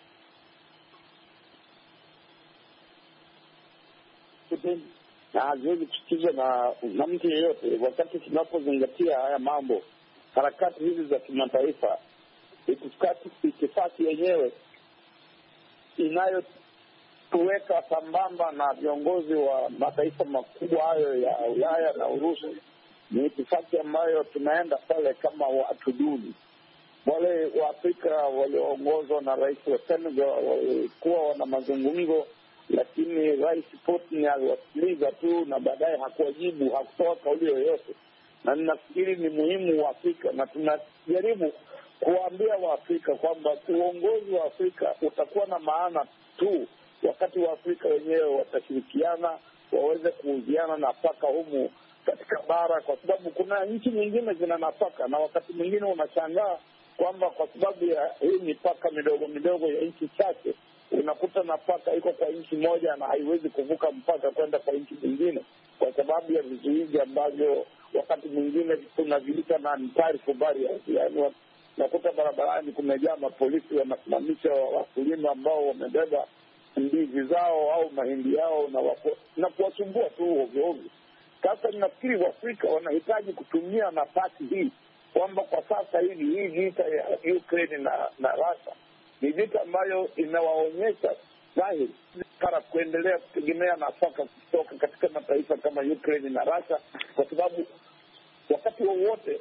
Na haziwezi kusikizwa na, na mtu yeyote. Wakati tunapozingatia haya mambo, harakati hizi za kimataifa, itifaki yenyewe inayotuweka sambamba na viongozi wa mataifa makubwa hayo ya Ulaya na Urusi, ni itifaki ambayo tunaenda pale kama watu duni. Wale wa Afrika walioongozwa na rais wa Senegal walikuwa wana mazungumzo, lakini Rais Putin aliwasikiliza tu na baadaye hakuwajibu, hakutoa kauli yoyote. Na ninafikiri ni muhimu wa Afrika, na tunajaribu kuwaambia wa Afrika kwamba uongozi wa Afrika utakuwa na maana tu wakati wa Afrika wenyewe watashirikiana, waweze kuuziana nafaka humu katika bara, kwa sababu kuna nchi nyingine zina nafaka, na wakati mwingine unashangaa kwamba kwa sababu ya hii mipaka midogo midogo ya nchi chache, unakuta nafaka iko kwa nchi moja na haiwezi kuvuka mpaka kwenda kwa nchi nyingine kwa sababu ya vizuizi ambavyo wakati mwingine tunaviita na tarifu barriers. Yaani nakuta barabarani kumejaa mapolisi wanasimamisha wakulima ambao wamebeba ndizi zao au mahindi yao na wako, na kuwasumbua tu ovyo ovyo. Sasa ninafikiri Waafrika wanahitaji kutumia nafasi hii kwamba kwa sasa hivi hii vita ya Ukraine na, na Russia ni vita ambayo inawaonyesha dhahiri para kuendelea kutegemea nafaka kutoka katika mataifa kama Ukraine na Russia, kwa sababu wakati wowote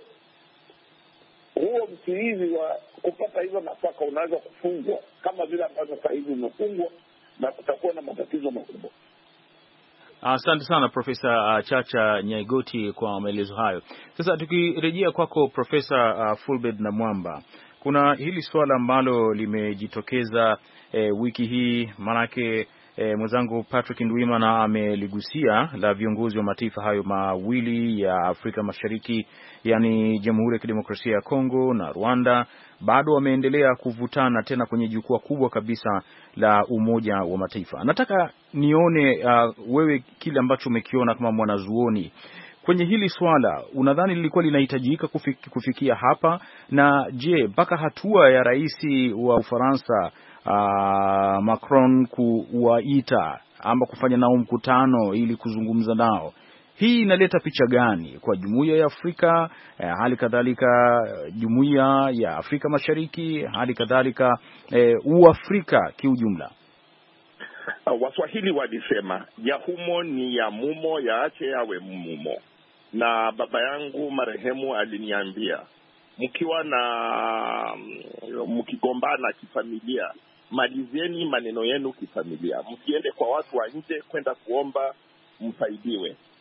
huo msirizi wa kupata hizo nafaka unaweza kufungwa kama vile ambavyo sasa hivi umefungwa, na kutakuwa na matatizo makubwa. Asante sana Profesa uh, Chacha Nyaigoti kwa maelezo hayo. Sasa tukirejea kwako Profesa uh, Fulbert Namwamba, kuna hili swala ambalo limejitokeza eh, wiki hii, manake eh, mwenzangu Patrick Ndwimana ameligusia, la viongozi wa mataifa hayo mawili ya Afrika Mashariki, yani Jamhuri ya Kidemokrasia ya Kongo na Rwanda, bado wameendelea kuvutana tena kwenye jukwaa kubwa kabisa la Umoja wa Mataifa. Nataka nione uh, wewe kile ambacho umekiona kama mwanazuoni kwenye hili swala, unadhani lilikuwa linahitajika kufiki, kufikia hapa? Na je, mpaka hatua ya rais wa Ufaransa uh, Macron kuwaita ama kufanya nao mkutano ili kuzungumza nao, hii inaleta picha gani kwa Jumuiya ya Afrika, eh, hali kadhalika Jumuiya ya Afrika Mashariki, hali kadhalika eh, Uafrika kiujumla? Uh, Waswahili walisema ya humo ni ya mumo, yaache yawe mumo. Na baba yangu marehemu aliniambia, mkiwa na mkigombana kifamilia, malizieni maneno yenu kifamilia, msiende kwa watu wa nje kwenda kuomba msaidiwe.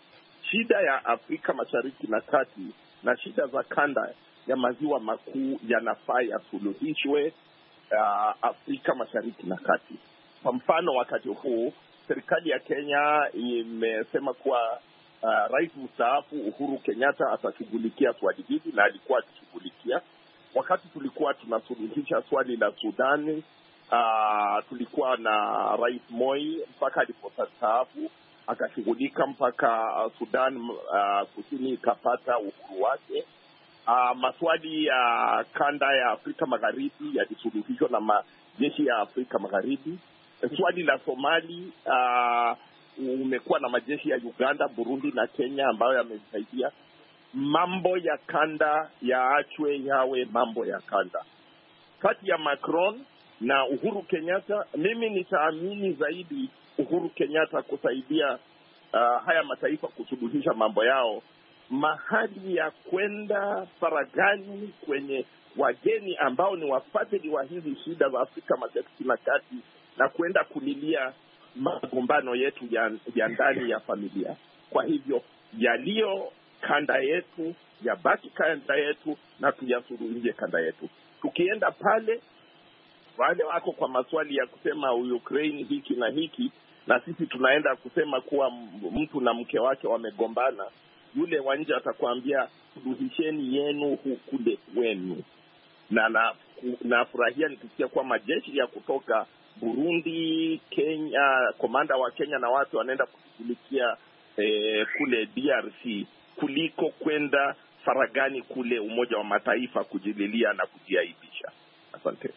shida ya Afrika Mashariki na Kati na shida za kanda ya maziwa makuu yanafaa yasuluhishwe uh, Afrika Mashariki na Kati. Kwa mfano, wakati huu serikali ya Kenya imesema kuwa uh, rais mstaafu Uhuru Kenyatta atashughulikia swali hili, na alikuwa akishughulikia. Wakati tulikuwa tunasuluhisha swali la Sudani, uh, tulikuwa na rais Moi mpaka alipostaafu akashughulika mpaka Sudan uh, kusini ikapata uhuru wake. Uh, maswali ya uh, kanda ya Afrika Magharibi yalisuluhishwa na majeshi ya Afrika Magharibi. Swali la Somali uh, umekuwa na majeshi ya Uganda, Burundi na Kenya ambayo yamesaidia. Mambo ya kanda yaachwe yawe mambo ya kanda. Kati ya Macron na Uhuru Kenyatta, mimi nitaamini zaidi Uhuru Kenyatta kusaidia uh, haya mataifa kusuluhisha mambo yao. Mahali ya kwenda faragani kwenye wageni ambao ni wafadhili wa hizi shida za Afrika Mashariki na Kati na kwenda kulilia magombano yetu ya, ya ndani ya familia. Kwa hivyo yaliyo kanda yetu yabaki kanda yetu na tuyasuluhishe kanda yetu. Tukienda pale wale wako kwa maswali ya kusema Ukraine hiki na hiki, na sisi tunaenda kusema kuwa mtu na mke wake wamegombana, yule wa nje atakwambia suluhisheni yenu kule wenu. Na na nafurahia nikisikia kwa majeshi ya kutoka Burundi, Kenya, komanda wa Kenya na watu wanaenda kushughulikia eh, kule D R C kuliko kwenda faragani kule Umoja wa Mataifa kujililia na kujiaibisha. Asante.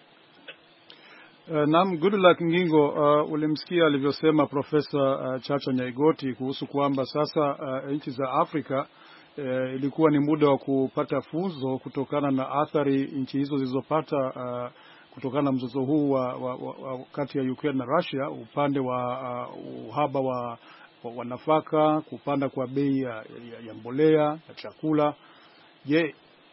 Uh, naam, Goodluck Ngingo, uh, ulimsikia alivyosema Profesa uh, Chacha Nyaigoti kuhusu kwamba sasa uh, nchi za Afrika uh, ilikuwa ni muda wa kupata funzo kutokana na athari nchi hizo zilizopata uh, kutokana na mzozo huu wa, wa, wa, wa kati ya Ukraine na Russia, upande wa uh, uhaba wa, wa, wa nafaka, kupanda kwa bei ya, ya, ya mbolea ya chakula. Je,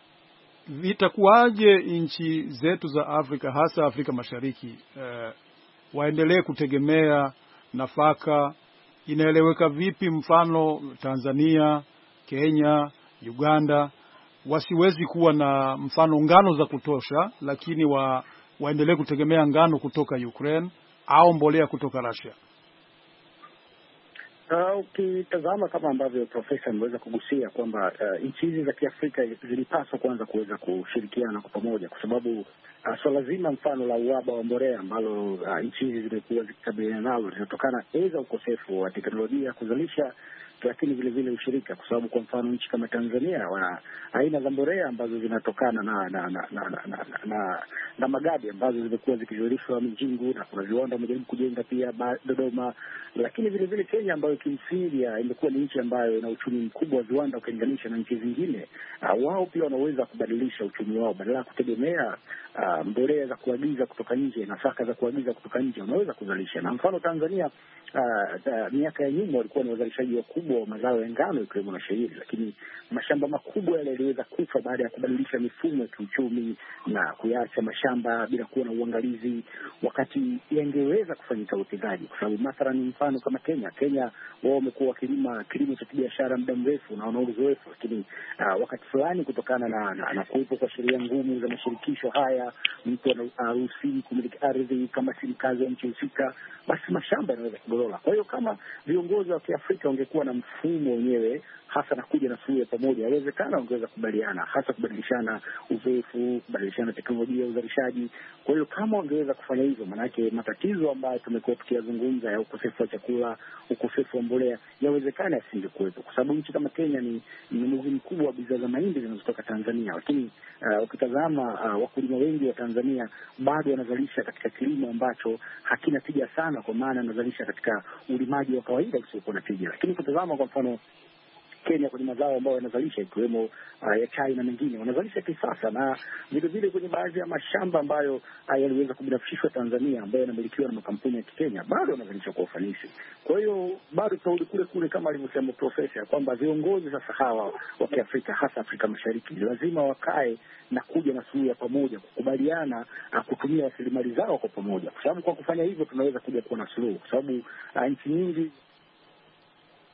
itakuwaje nchi zetu za Afrika, hasa Afrika Mashariki, uh, waendelee kutegemea nafaka? Inaeleweka vipi mfano Tanzania, Kenya, Uganda wasiwezi kuwa na mfano ngano za kutosha, lakini wa waendelee kutegemea ngano kutoka Ukraine au mbolea kutoka Russia? Ukitazama uh, kama ambavyo profesa ameweza kugusia kwamba uh, nchi hizi za Kiafrika zilipaswa kwanza kuweza kushirikiana kwa pamoja, kwa sababu uh, swala zima mfano la uhaba wa mbolea ambalo uh, nchi hizi zimekuwa zikikabiliana nalo linatokana aidha ukosefu wa teknolojia kuzalisha, lakini vile vile ushirika, kwa sababu kwa mfano nchi kama Tanzania wana aina za mbolea ambazo zinatokana na na na na, na, na, na, na magadi ambazo zimekuwa zikizalishwa Mijingu, na kuna viwanda wamejaribu kujenga pia Dodoma. Lakini vile vile Kenya ambayo kimsingi imekuwa ni nchi ambayo ina uchumi mkubwa wa viwanda ukilinganisha na nchi zingine, uh, wao pia wanaweza kubadilisha uchumi wao badala ya kutegemea uh, mbolea za kuagiza kutoka nje, nafaka za kuagiza kutoka nje, wanaweza kuzalisha. Na mfano Tanzania uh, miaka ya nyuma walikuwa ni wazalishaji wakubwa wa mazao ya ngano ikiwemo na shayiri, lakini mashamba makubwa yale yaliweza kufa baada ya kubadilisha mifumo ya kiuchumi na kuyaacha mashamba bila kuwa na uangalizi, wakati yangeweza kufanyika uwekezaji. Kwa sababu mathalan mfano kama Kenya, Kenya wao wamekuwa wakilima kilimo cha biashara muda mrefu na wana uzoefu, lakini uh, wakati fulani kutokana na, na, na kuwepo kwa sheria ngumu za mashirikisho haya, mtu anaruhusiwi kumiliki ardhi kama si mkazi wa nchi husika, basi mashamba yanaweza kudorora. Kwa hiyo kama viongozi wa Kiafrika wangekuwa na mfumo wenyewe hasa na kuja na suluhu pamoja, inawezekana wangeweza kubaliana, hasa kubadilishana uzoefu, kubadilishana teknolojia ya uzalishaji. Kwa hiyo kama wangeweza kufanya hivyo, manake matatizo ambayo tumekuwa tukiyazungumza ya ukosefu wa chakula, ukosefu wa mbolea, yawezekana yasingekuwepo, kwa sababu nchi kama Kenya ni mnunuzi mkubwa wa bidhaa za mahindi zinazotoka Tanzania. Lakini uh, ukitazama uh, wakulima wengi wa Tanzania bado wanazalisha katika kilimo ambacho hakina tija sana, kwa maana wanazalisha katika ulimaji wa kawaida usiokuwa na tija. Lakini ukitazama kwa mfano Kenya kwenye mazao ambayo yanazalisha ikiwemo uh, ya chai na mengine wanazalisha kisasa, na vile vile kwenye baadhi ya mashamba ambayo uh, yaliweza kubinafsishwa Tanzania ambayo yanamilikiwa na makampuni ya Kenya bado wanazalisha kwa ufanisi. Kwa hiyo bado tunarudi kule kule kama alivyosema profesa kwamba viongozi sasa hawa wa Kiafrika, hasa Afrika Mashariki, lazima wakae na kuja na suluhu ya pamoja, kukubaliana uh, kutumia rasilimali zao kwa pamoja, kwa sababu kwa kufanya hivyo tunaweza kuja kuwa na suluhu, kwa sababu uh, nchi nyingi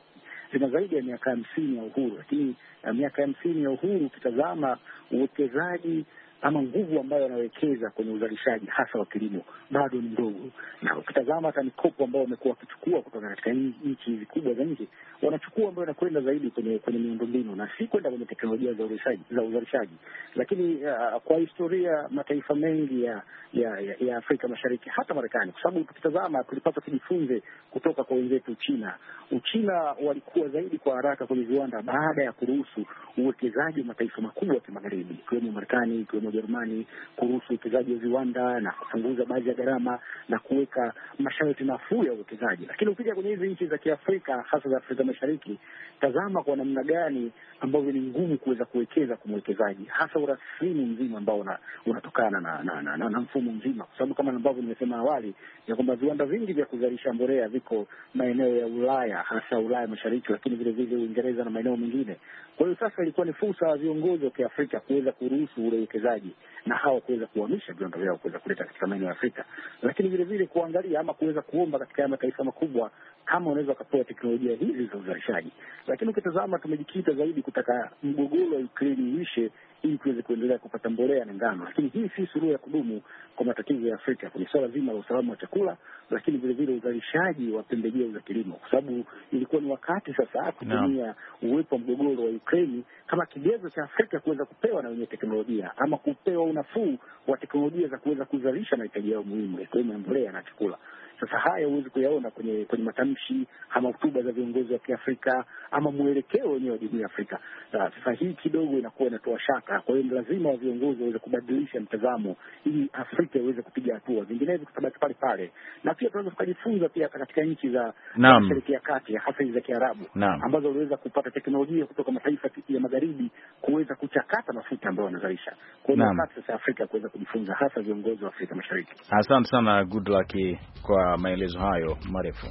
zina zaidi ya miaka hamsini ya uhuru, lakini uh, miaka hamsini ya uhuru ukitazama uwekezaji ama nguvu ambayo wanawekeza kwenye uzalishaji hasa wa kilimo bado ni ndogo. Na ukitazama hata mikopo ambayo wamekuwa wakichukua kutoka katika nchi hizi kubwa za nje, wanachukua ambayo inakwenda zaidi kwenye kwenye miundombinu na si kwenda kwenye teknolojia za uzalishaji za uzalishaji. Lakini uh, kwa historia mataifa mengi ya ya, ya ya Afrika Mashariki, hata Marekani, kwa sababu tukitazama tulipaswa tujifunze kutoka kwa wenzetu Uchina. Uchina walikuwa zaidi kwa haraka kwenye viwanda baada ya kuruhusu uwekezaji wa mataifa makubwa ya kimagharibi ikiwemo Marekani, ikiwemo Ujerumani, kuruhusu uwekezaji wa viwanda na kupunguza baadhi ya gharama na kuweka masharti nafuu ya uwekezaji. Lakini ukija kwenye hizi nchi za Kiafrika, hasa za Afrika Mashariki, tazama kwa namna gani ambavyo ni ngumu kuweza kuwekeza kwa mwekezaji, hasa urasimu mzima ambao una, unatokana na na, na, na, na mfumo mzima, kwa sababu kama ambavyo nimesema awali ya kwamba viwanda vingi vya kuzalisha mbolea viko maeneo ya Ulaya, hasa Ulaya Mashariki, lakini vile vile Uingereza na maeneo mengine. Kwa hiyo sasa ilikuwa ni fursa ya viongozi wa Kiafrika kuweza kuruhusu ule uwekezaji na hao kuweza kuhamisha viwanda vyao kuweza kuleta katika maeneo ya Afrika, lakini vile vile kuangalia ama kuweza kuomba katika mataifa makubwa kama unaweza kupewa teknolojia hizi za uzalishaji. Lakini ukitazama tumejikita zaidi kutaka mgogoro wa Ukraine uishe ili tuweze kuendelea kupata mbolea na ngano, lakini hii si suluhu ya kudumu kwa matatizo ya Afrika kwenye swala zima la usalama wa chakula, lakini vile vile uzalishaji wa pembejeo za kilimo, kwa sababu ilikuwa ni wakati sasa kutumia uwepo wa mgogoro wa Ukraine kama kigezo cha Afrika kuweza kupewa na wenye teknolojia ama kupewa unafuu wa teknolojia za kuweza kuzalisha mahitaji yao muhimu ikiwemo mbolea na chakula. Sasa haya huwezi kuyaona kwenye kwenye matamshi ama hotuba za viongozi wa Kiafrika ama mwelekeo wenyewe wa jumuiya ya Afrika. Sasa hii kidogo inakuwa inatoa shaka. Kwa hiyo lazima wa viongozi waweze kubadilisha mtazamo ili Afrika iweze kupiga hatua, vinginevyo tutabaki pale pale. Na pia tunaweza kujifunza pia katika nchi za Mashariki ya Kati, hasa hizi za Kiarabu, ambazo waliweza kupata teknolojia kutoka mataifa ya magharibi kuweza kuchakata mafuta ambayo wanazalisha. Kwa hiyo wakati sasa Afrika kuweza kujifunza, hasa viongozi wa Afrika Mashariki. Asante sana, good luck kwa maelezo hayo marefu.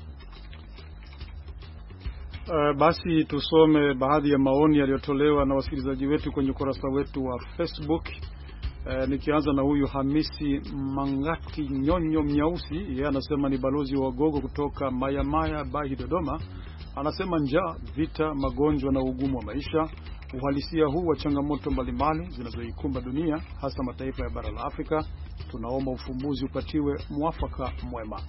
Uh, basi tusome baadhi ya maoni yaliyotolewa na wasikilizaji wetu kwenye ukurasa wetu wa Facebook. Uh, nikianza na huyu Hamisi Mangati Nyonyo Mnyausi, yeye anasema ni balozi wa Gogo kutoka Mayamaya Bahi Dodoma. Anasema njaa, vita, magonjwa na ugumu wa maisha, uhalisia huu wa changamoto mbalimbali zinazoikumba dunia hasa mataifa ya bara la Afrika, tunaomba ufumbuzi upatiwe mwafaka mwema.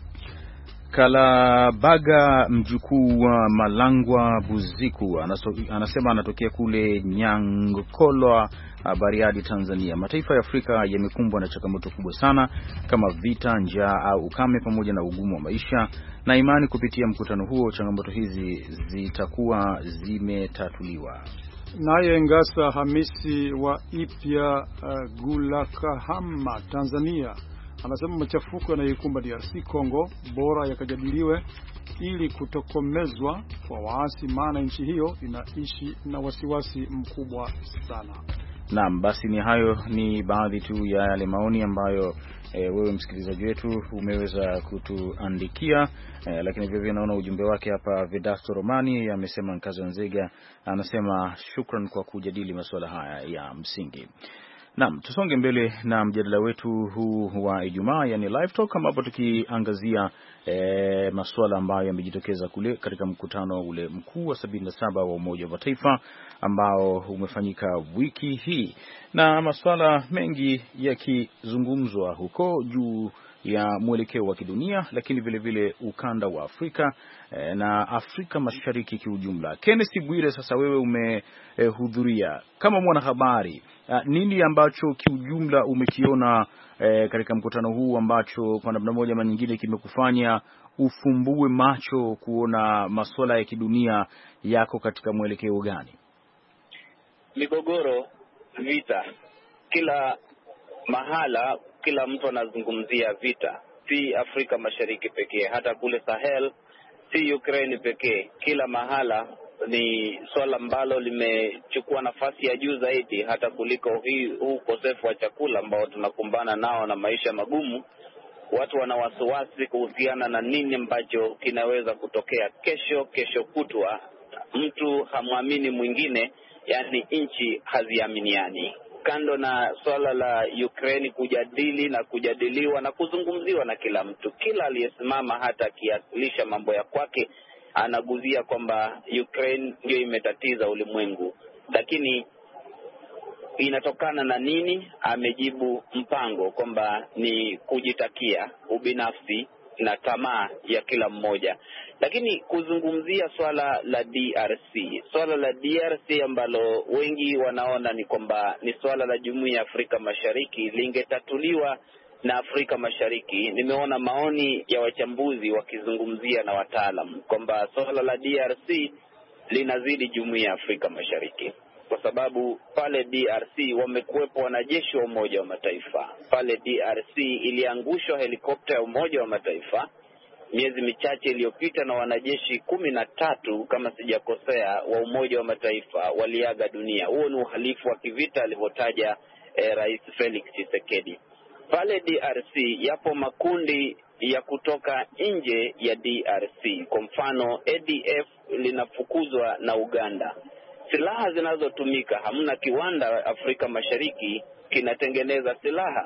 Kalabaga mjukuu wa Malangwa Buziku anaso, anasema anatokea kule Nyangokolwa, Bariadi, Tanzania. Mataifa ya Afrika yamekumbwa na changamoto kubwa sana kama vita, njaa au ukame pamoja na ugumu wa maisha, na imani kupitia mkutano huo changamoto hizi zitakuwa zimetatuliwa. Naye Ngasa Hamisi wa Ipya uh, Gulakahama, Tanzania, anasema machafuko yanayoikumba D R C Congo bora yakajadiliwe ili kutokomezwa kwa waasi, maana nchi hiyo inaishi na wasiwasi mkubwa sana. Naam, basi ni hayo ni baadhi tu ya yale maoni ambayo e, wewe msikilizaji wetu umeweza kutuandikia. E, lakini vile vile naona ujumbe wake hapa. Vedasto Romani amesema Nkazo Nzega, anasema shukran kwa kujadili masuala haya ya msingi. Naam, tusonge mbele na mjadala wetu huu wa Ijumaa, yani live talk, ambapo tukiangazia e, masuala ambayo yamejitokeza kule katika mkutano ule mkuu wa sabini na saba wa Umoja wa Mataifa ambao umefanyika wiki hii, na masuala mengi yakizungumzwa huko juu ya mwelekeo wa kidunia, lakini vile vile ukanda wa Afrika e, na Afrika Mashariki kiujumla. Kenneth Bwire, sasa wewe umehudhuria e, kama mwanahabari, nini ambacho kiujumla umekiona e, katika mkutano huu ambacho kwa namna moja ama nyingine kimekufanya ufumbue macho kuona masuala ya kidunia yako katika mwelekeo gani? Migogoro, vita, kila mahala kila mtu anazungumzia vita. Si Afrika Mashariki pekee, hata kule Sahel, si Ukraine pekee. Kila mahala ni swala ambalo limechukua nafasi ya juu zaidi hata kuliko hii huu ukosefu wa chakula ambao tunakumbana nao na maisha magumu. Watu wana wasiwasi kuhusiana na nini ambacho kinaweza kutokea kesho, kesho kutwa. Mtu hamwamini mwingine, yani nchi haziaminiani. Kando na swala la Ukraine kujadili na kujadiliwa na kuzungumziwa na kila mtu, kila aliyesimama hata akiasilisha mambo ya kwake anaguzia kwamba Ukraine ndio imetatiza ulimwengu, lakini inatokana na nini? Amejibu mpango kwamba ni kujitakia ubinafsi na tamaa ya kila mmoja. Lakini kuzungumzia swala la D R C, swala la D R C ambalo wengi wanaona ni kwamba ni swala la Jumuiya ya Afrika Mashariki lingetatuliwa na Afrika Mashariki. Nimeona maoni ya wachambuzi wakizungumzia na wataalam kwamba swala la D R C linazidi Jumuiya ya Afrika Mashariki, kwa sababu pale D R C wamekuwepo wanajeshi wa Umoja wa Mataifa. Pale D R C iliangushwa helikopta ya Umoja wa Mataifa miezi michache iliyopita, na wanajeshi kumi na tatu kama sijakosea wa Umoja wa Mataifa waliaga dunia. Huo ni uhalifu wa kivita alivyotaja eh, Rais Felix Tshisekedi. Pale D R C yapo makundi ya kutoka nje ya D R C. Kwa mfano A D F linafukuzwa na Uganda. Silaha zinazotumika, hamna kiwanda Afrika Mashariki kinatengeneza silaha.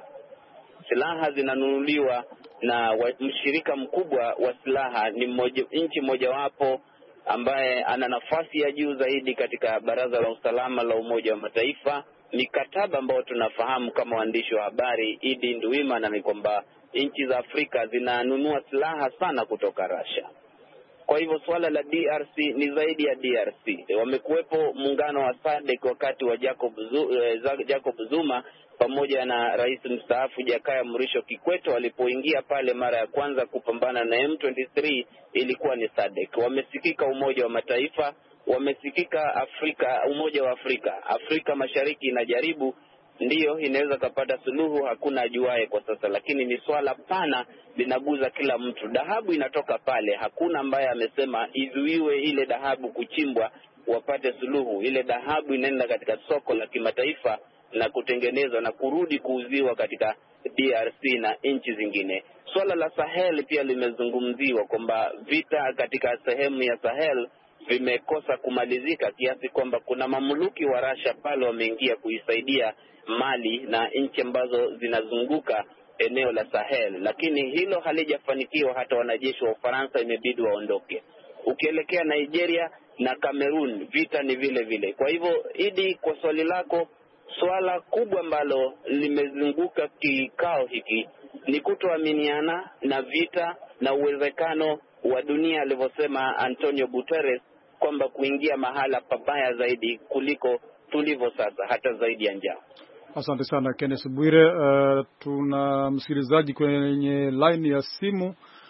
Silaha zinanunuliwa na wa, mshirika mkubwa wa silaha ni mmoja, nchi mojawapo ambaye ana nafasi ya juu zaidi katika Baraza la Usalama la Umoja wa Mataifa. Mikataba ambayo tunafahamu kama waandishi wa habari Idi Nduwimana ni kwamba nchi za Afrika zinanunua silaha sana kutoka Russia. Kwa hivyo swala la D R C ni zaidi ya D R C. Wamekuwepo muungano wa S A D C wakati wa Jacob Zuma, Jacob Zuma pamoja na rais mstaafu Jakaya Mrisho Kikwete walipoingia pale mara ya kwanza kupambana na M ishirini na tatu, ilikuwa ni S A D C. Wamesikika Umoja wa Mataifa, wamesikika Afrika, Umoja wa Afrika. Afrika Mashariki inajaribu, ndiyo inaweza kupata suluhu, hakuna ajuaye kwa sasa, lakini ni swala pana linaguza kila mtu. Dhahabu inatoka pale, hakuna ambaye amesema izuiwe ile dhahabu kuchimbwa wapate suluhu. Ile dhahabu inaenda katika soko la kimataifa na kutengenezwa na kurudi kuuziwa katika D R C na nchi zingine. Swala la Sahel pia limezungumziwa kwamba vita katika sehemu ya Sahel vimekosa kumalizika, kiasi kwamba kuna mamluki wa Russia pale wameingia kuisaidia Mali na nchi ambazo zinazunguka eneo la Sahel, lakini hilo halijafanikiwa. Hata wanajeshi wa Ufaransa imebidi waondoke. Ukielekea Nigeria na Cameroon vita ni vile vile. Kwa hivyo Idi, kwa swali lako, swala kubwa ambalo limezunguka kikao hiki ni kutoaminiana na vita na uwezekano wa dunia, alivyosema Antonio Guterres, kwamba kuingia mahala pabaya zaidi kuliko tulivyo sasa, hata zaidi ya njaa. Asante sana Kenneth Bwire. Uh, tuna msikilizaji kwenye line ya simu.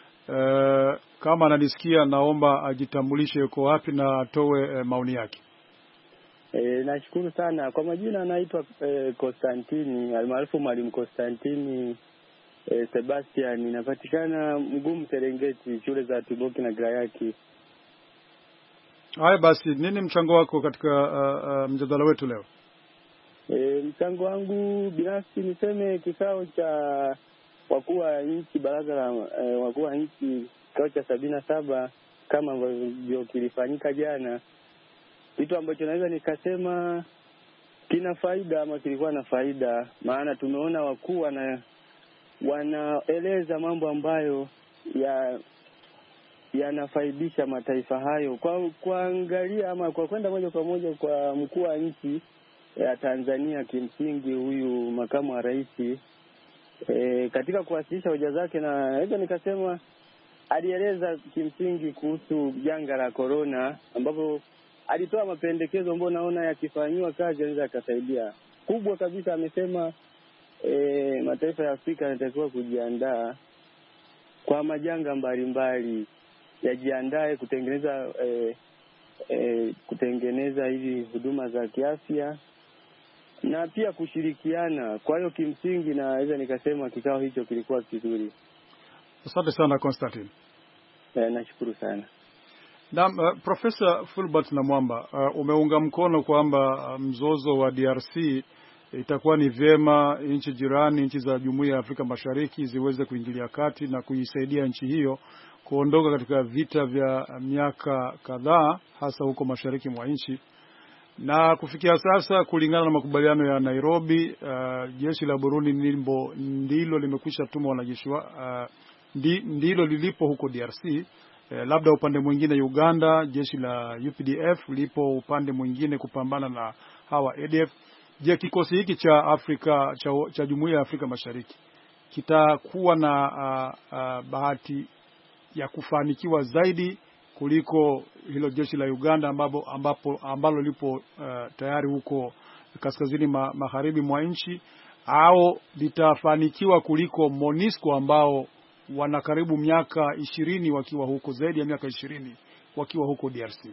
Uh, kama ananisikia, naomba ajitambulishe yuko wapi na atoe uh, maoni yake. E, nashukuru sana. Kwa majina anaitwa Konstantini, e, almaarufu Mwalimu Konstantini e, Sebastian. Ninapatikana Mgumu Serengeti, shule za Tuboki na Grayaki. Haya basi, nini mchango wako katika uh, uh, mjadala wetu leo? E, mchango wangu binafsi niseme kikao cha wakuu wa nchi, baraza la e, wakuu wa nchi, kikao cha sabini na saba kama ambavyo kilifanyika jana, kitu ambacho naweza nikasema kina faida ama kilikuwa na faida, maana tumeona wakuu wana wanaeleza mambo ambayo ya yanafaidisha mataifa hayo. Kwa kuangalia ama kwa kwenda moja kwa moja kwa mkuu wa nchi ya Tanzania, kimsingi huyu makamu wa rais e, katika kuwasilisha hoja zake, na naweza nikasema alieleza kimsingi kuhusu janga la corona, ambapo alitoa mapendekezo ambayo naona yakifanywa kazi yanaweza yakasaidia. Kubwa kabisa amesema e, mataifa ya Afrika yanatakiwa kujiandaa kwa majanga mbalimbali, yajiandae kutengeneza e, e, kutengeneza hizi huduma za kiafya na pia kushirikiana. Kwa hiyo kimsingi naweza nikasema kikao hicho kilikuwa kizuri. Asante sana Constantine. E, nashukuru sana. Na uh, Profesa Fulbert Namwamba, uh, umeunga mkono kwamba uh, mzozo wa D R C itakuwa ni vyema nchi jirani, nchi za Jumuiya ya Afrika Mashariki ziweze kuingilia kati na kuisaidia nchi hiyo kuondoka katika vita vya miaka kadhaa, hasa huko mashariki mwa nchi. Na kufikia sasa, kulingana na makubaliano ya Nairobi, uh, jeshi la Burundi ndilo limekwisha tuma wanajeshi wa, uh, ndi, ndilo lilipo huko D R C. Eh, labda upande mwingine Uganda jeshi la U P D F lipo upande mwingine kupambana na hawa A D F. Je, kikosi hiki cha Afrika cha, cha Jumuiya ya Afrika Mashariki kitakuwa na uh, uh, bahati ya kufanikiwa zaidi kuliko hilo jeshi la Uganda ambapo, ambapo ambalo lipo uh, tayari huko kaskazini ma, magharibi mwa nchi, au litafanikiwa kuliko MONUSCO ambao wana karibu miaka ishirini wakiwa huko, zaidi ya miaka ishirini wakiwa huko D R C?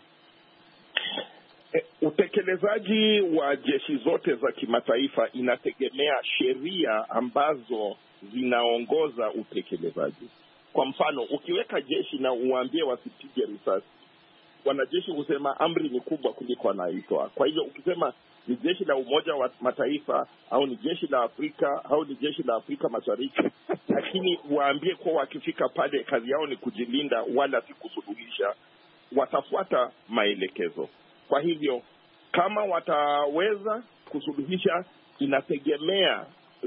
Utekelezaji wa jeshi zote za kimataifa inategemea sheria ambazo zinaongoza utekelezaji. Kwa mfano, ukiweka jeshi na uambie wasipige risasi, wanajeshi husema amri ni kubwa kuliko anaitoa. Kwa hivyo ukisema ni jeshi la Umoja wa Mataifa au ni jeshi la Afrika au ni jeshi la Afrika Mashariki, lakini waambie kwa wakifika pale kazi yao ni kujilinda wala si kusuluhisha, watafuata maelekezo. Kwa hivyo kama wataweza kusuluhisha, inategemea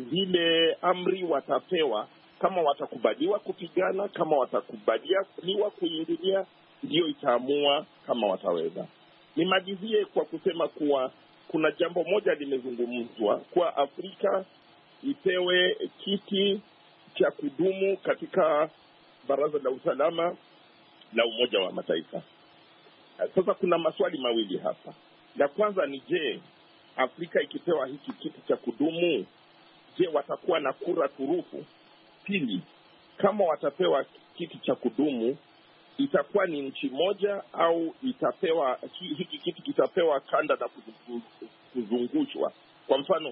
vile amri watapewa. Kama watakubaliwa kupigana, kama watakubaliwa kuingilia, ndio itaamua kama wataweza. Nimalizie kwa kusema kuwa kuna jambo moja limezungumzwa, kwa Afrika ipewe kiti cha kudumu katika Baraza la Usalama la Umoja wa Mataifa. Sasa kuna maswali mawili hapa. La kwanza ni je, Afrika ikipewa hiki kiti cha kudumu, je watakuwa na kura turufu? Pili, kama watapewa kiti cha kudumu, itakuwa ni nchi moja au itapewa hiki kiti kitapewa kanda na kuzungushwa? Kwa mfano,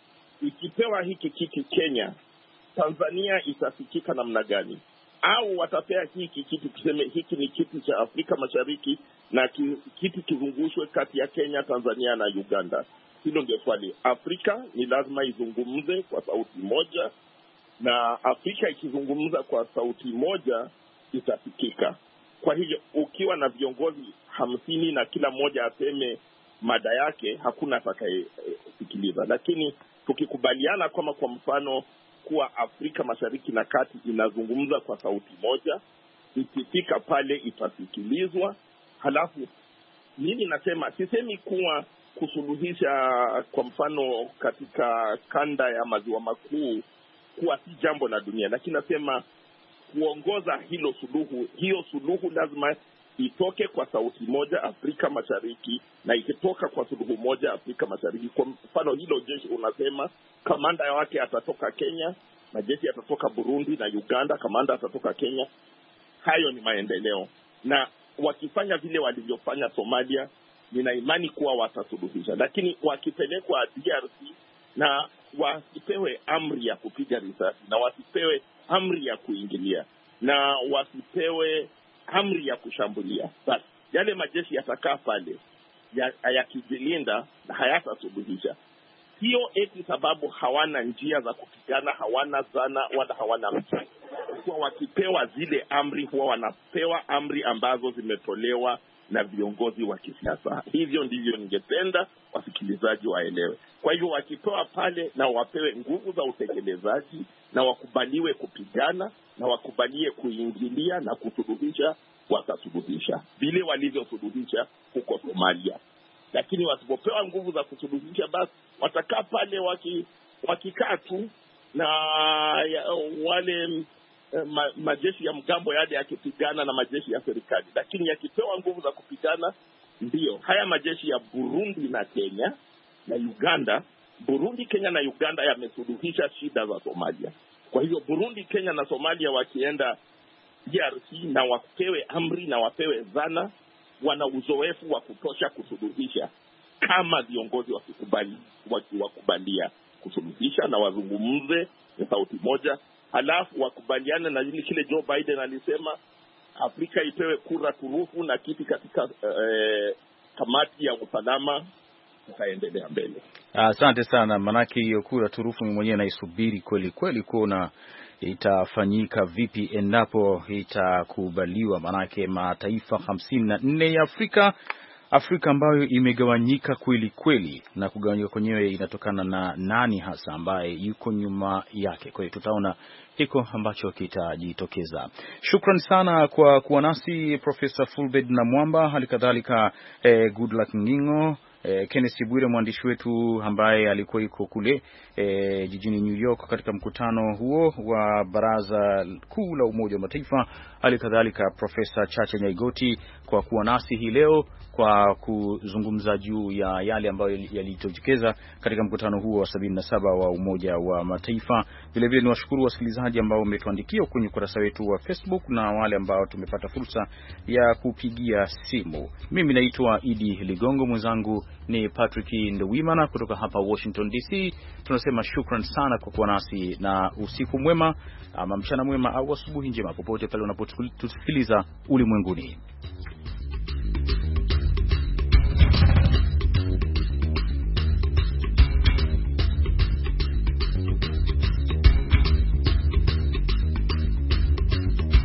ikipewa hiki kiti Kenya, Tanzania itasikika namna gani? Au watapea hiki kiti, tuseme hiki ni kiti cha Afrika Mashariki na kiti kizungushwe kati ya Kenya, Tanzania na Uganda? Hilo ndio swali. Afrika ni lazima izungumze kwa sauti moja, na Afrika ikizungumza kwa sauti moja itasikika. Kwa hivyo ukiwa na viongozi hamsini na kila mmoja aseme mada yake, hakuna atakayesikiliza. Lakini tukikubaliana kama kwa mfano kuwa Afrika Mashariki na Kati inazungumza kwa sauti moja, ikifika pale itasikilizwa. Halafu mimi nasema, sisemi kuwa kusuluhisha kwa mfano katika kanda ya maziwa makuu kuwa si jambo la dunia, lakini nasema kuongoza hilo suluhu, hiyo suluhu lazima itoke kwa sauti moja Afrika Mashariki, na ikitoka kwa suluhu moja Afrika Mashariki. Kwa mfano hilo jeshi unasema kamanda wake atatoka Kenya, majeshi atatoka Burundi na Uganda, kamanda atatoka Kenya. Hayo ni maendeleo, na wakifanya vile walivyofanya Somalia, nina imani kuwa watasuluhisha. Lakini wakipelekwa D R C na wasipewe amri ya kupiga risasi, na wasipewe amri ya kuingilia, na wasipewe amri ya kushambulia, basi yale majeshi yatakaa pale yakijilinda ya na hayatasuluhisha. Hiyo eti sababu hawana njia za kupigana, hawana zana wala hawana mtu. Kwa wakipewa zile amri, huwa wanapewa amri ambazo zimetolewa na viongozi wa kisiasa. Hivyo ndivyo ningependa wasikilizaji waelewe. Kwa hivyo wakipewa pale na wapewe nguvu za utekelezaji, na wakubaliwe kupigana, na wakubalie kuingilia na kusuluhisha, watasuluhisha vile walivyosuluhisha huko Somalia. Lakini wasipopewa nguvu za kusuluhisha, basi watakaa pale waki, wakikaa tu na ya, wale ma, majeshi ya mgambo yale yakipigana na majeshi ya serikali. Lakini yakipewa nguvu za kupigana, ndio haya majeshi ya Burundi na Kenya na Uganda, Burundi, Kenya na Uganda yamesuluhisha shida za Somalia. Kwa hivyo Burundi, Kenya na Somalia wakienda D R C na wapewe amri na wapewe zana, wana uzoefu wa kutosha kusuluhisha, kama viongozi wakikubali wakiwakubalia kusuluhisha na wazungumze na sauti moja. Halafu wakubaliane na kile Joe Biden alisema, Afrika ipewe kura turufu na kiti katika eh, kamati ya usalama, itaendelea mbele. Asante sana, manake hiyo kura turufu mwenyewe naisubiri kweli kweli kuona itafanyika vipi endapo itakubaliwa, manake mataifa hamsini na nne ya Afrika Afrika ambayo imegawanyika kweli kweli, na kugawanyika kwenyewe inatokana na nani hasa ambaye yuko nyuma yake. Kwa hiyo tutaona hiko ambacho kitajitokeza. Shukrani sana kwa kuwa nasi Profesa Fulbert Namwamba, halikadhalika eh, Goodluck Ngingo, Eh, Kenneth Bwire mwandishi wetu ambaye alikuwa yuko kule eh, jijini New York katika mkutano huo wa Baraza Kuu la Umoja wa Mataifa, alikadhalika Profesa Chacha Nyaigoti kwa kuwa nasi hii leo kwa kuzungumza juu ya yale ambayo yalitokeza katika mkutano huo wa sabini na saba wa Umoja wa Mataifa. Vile vile ni washukuru wasikilizaji ambao wametuandikia kwenye ukurasa wetu wa Facebook na wale ambao tumepata fursa ya kupigia simu. Mimi naitwa Idi Ligongo, mwenzangu ni Patrick Ndewimana kutoka hapa Washington D C. Tunasema shukran sana kwa kuwa nasi, na usiku mwema ama mchana mwema au asubuhi njema popote pale unapotusikiliza ulimwenguni.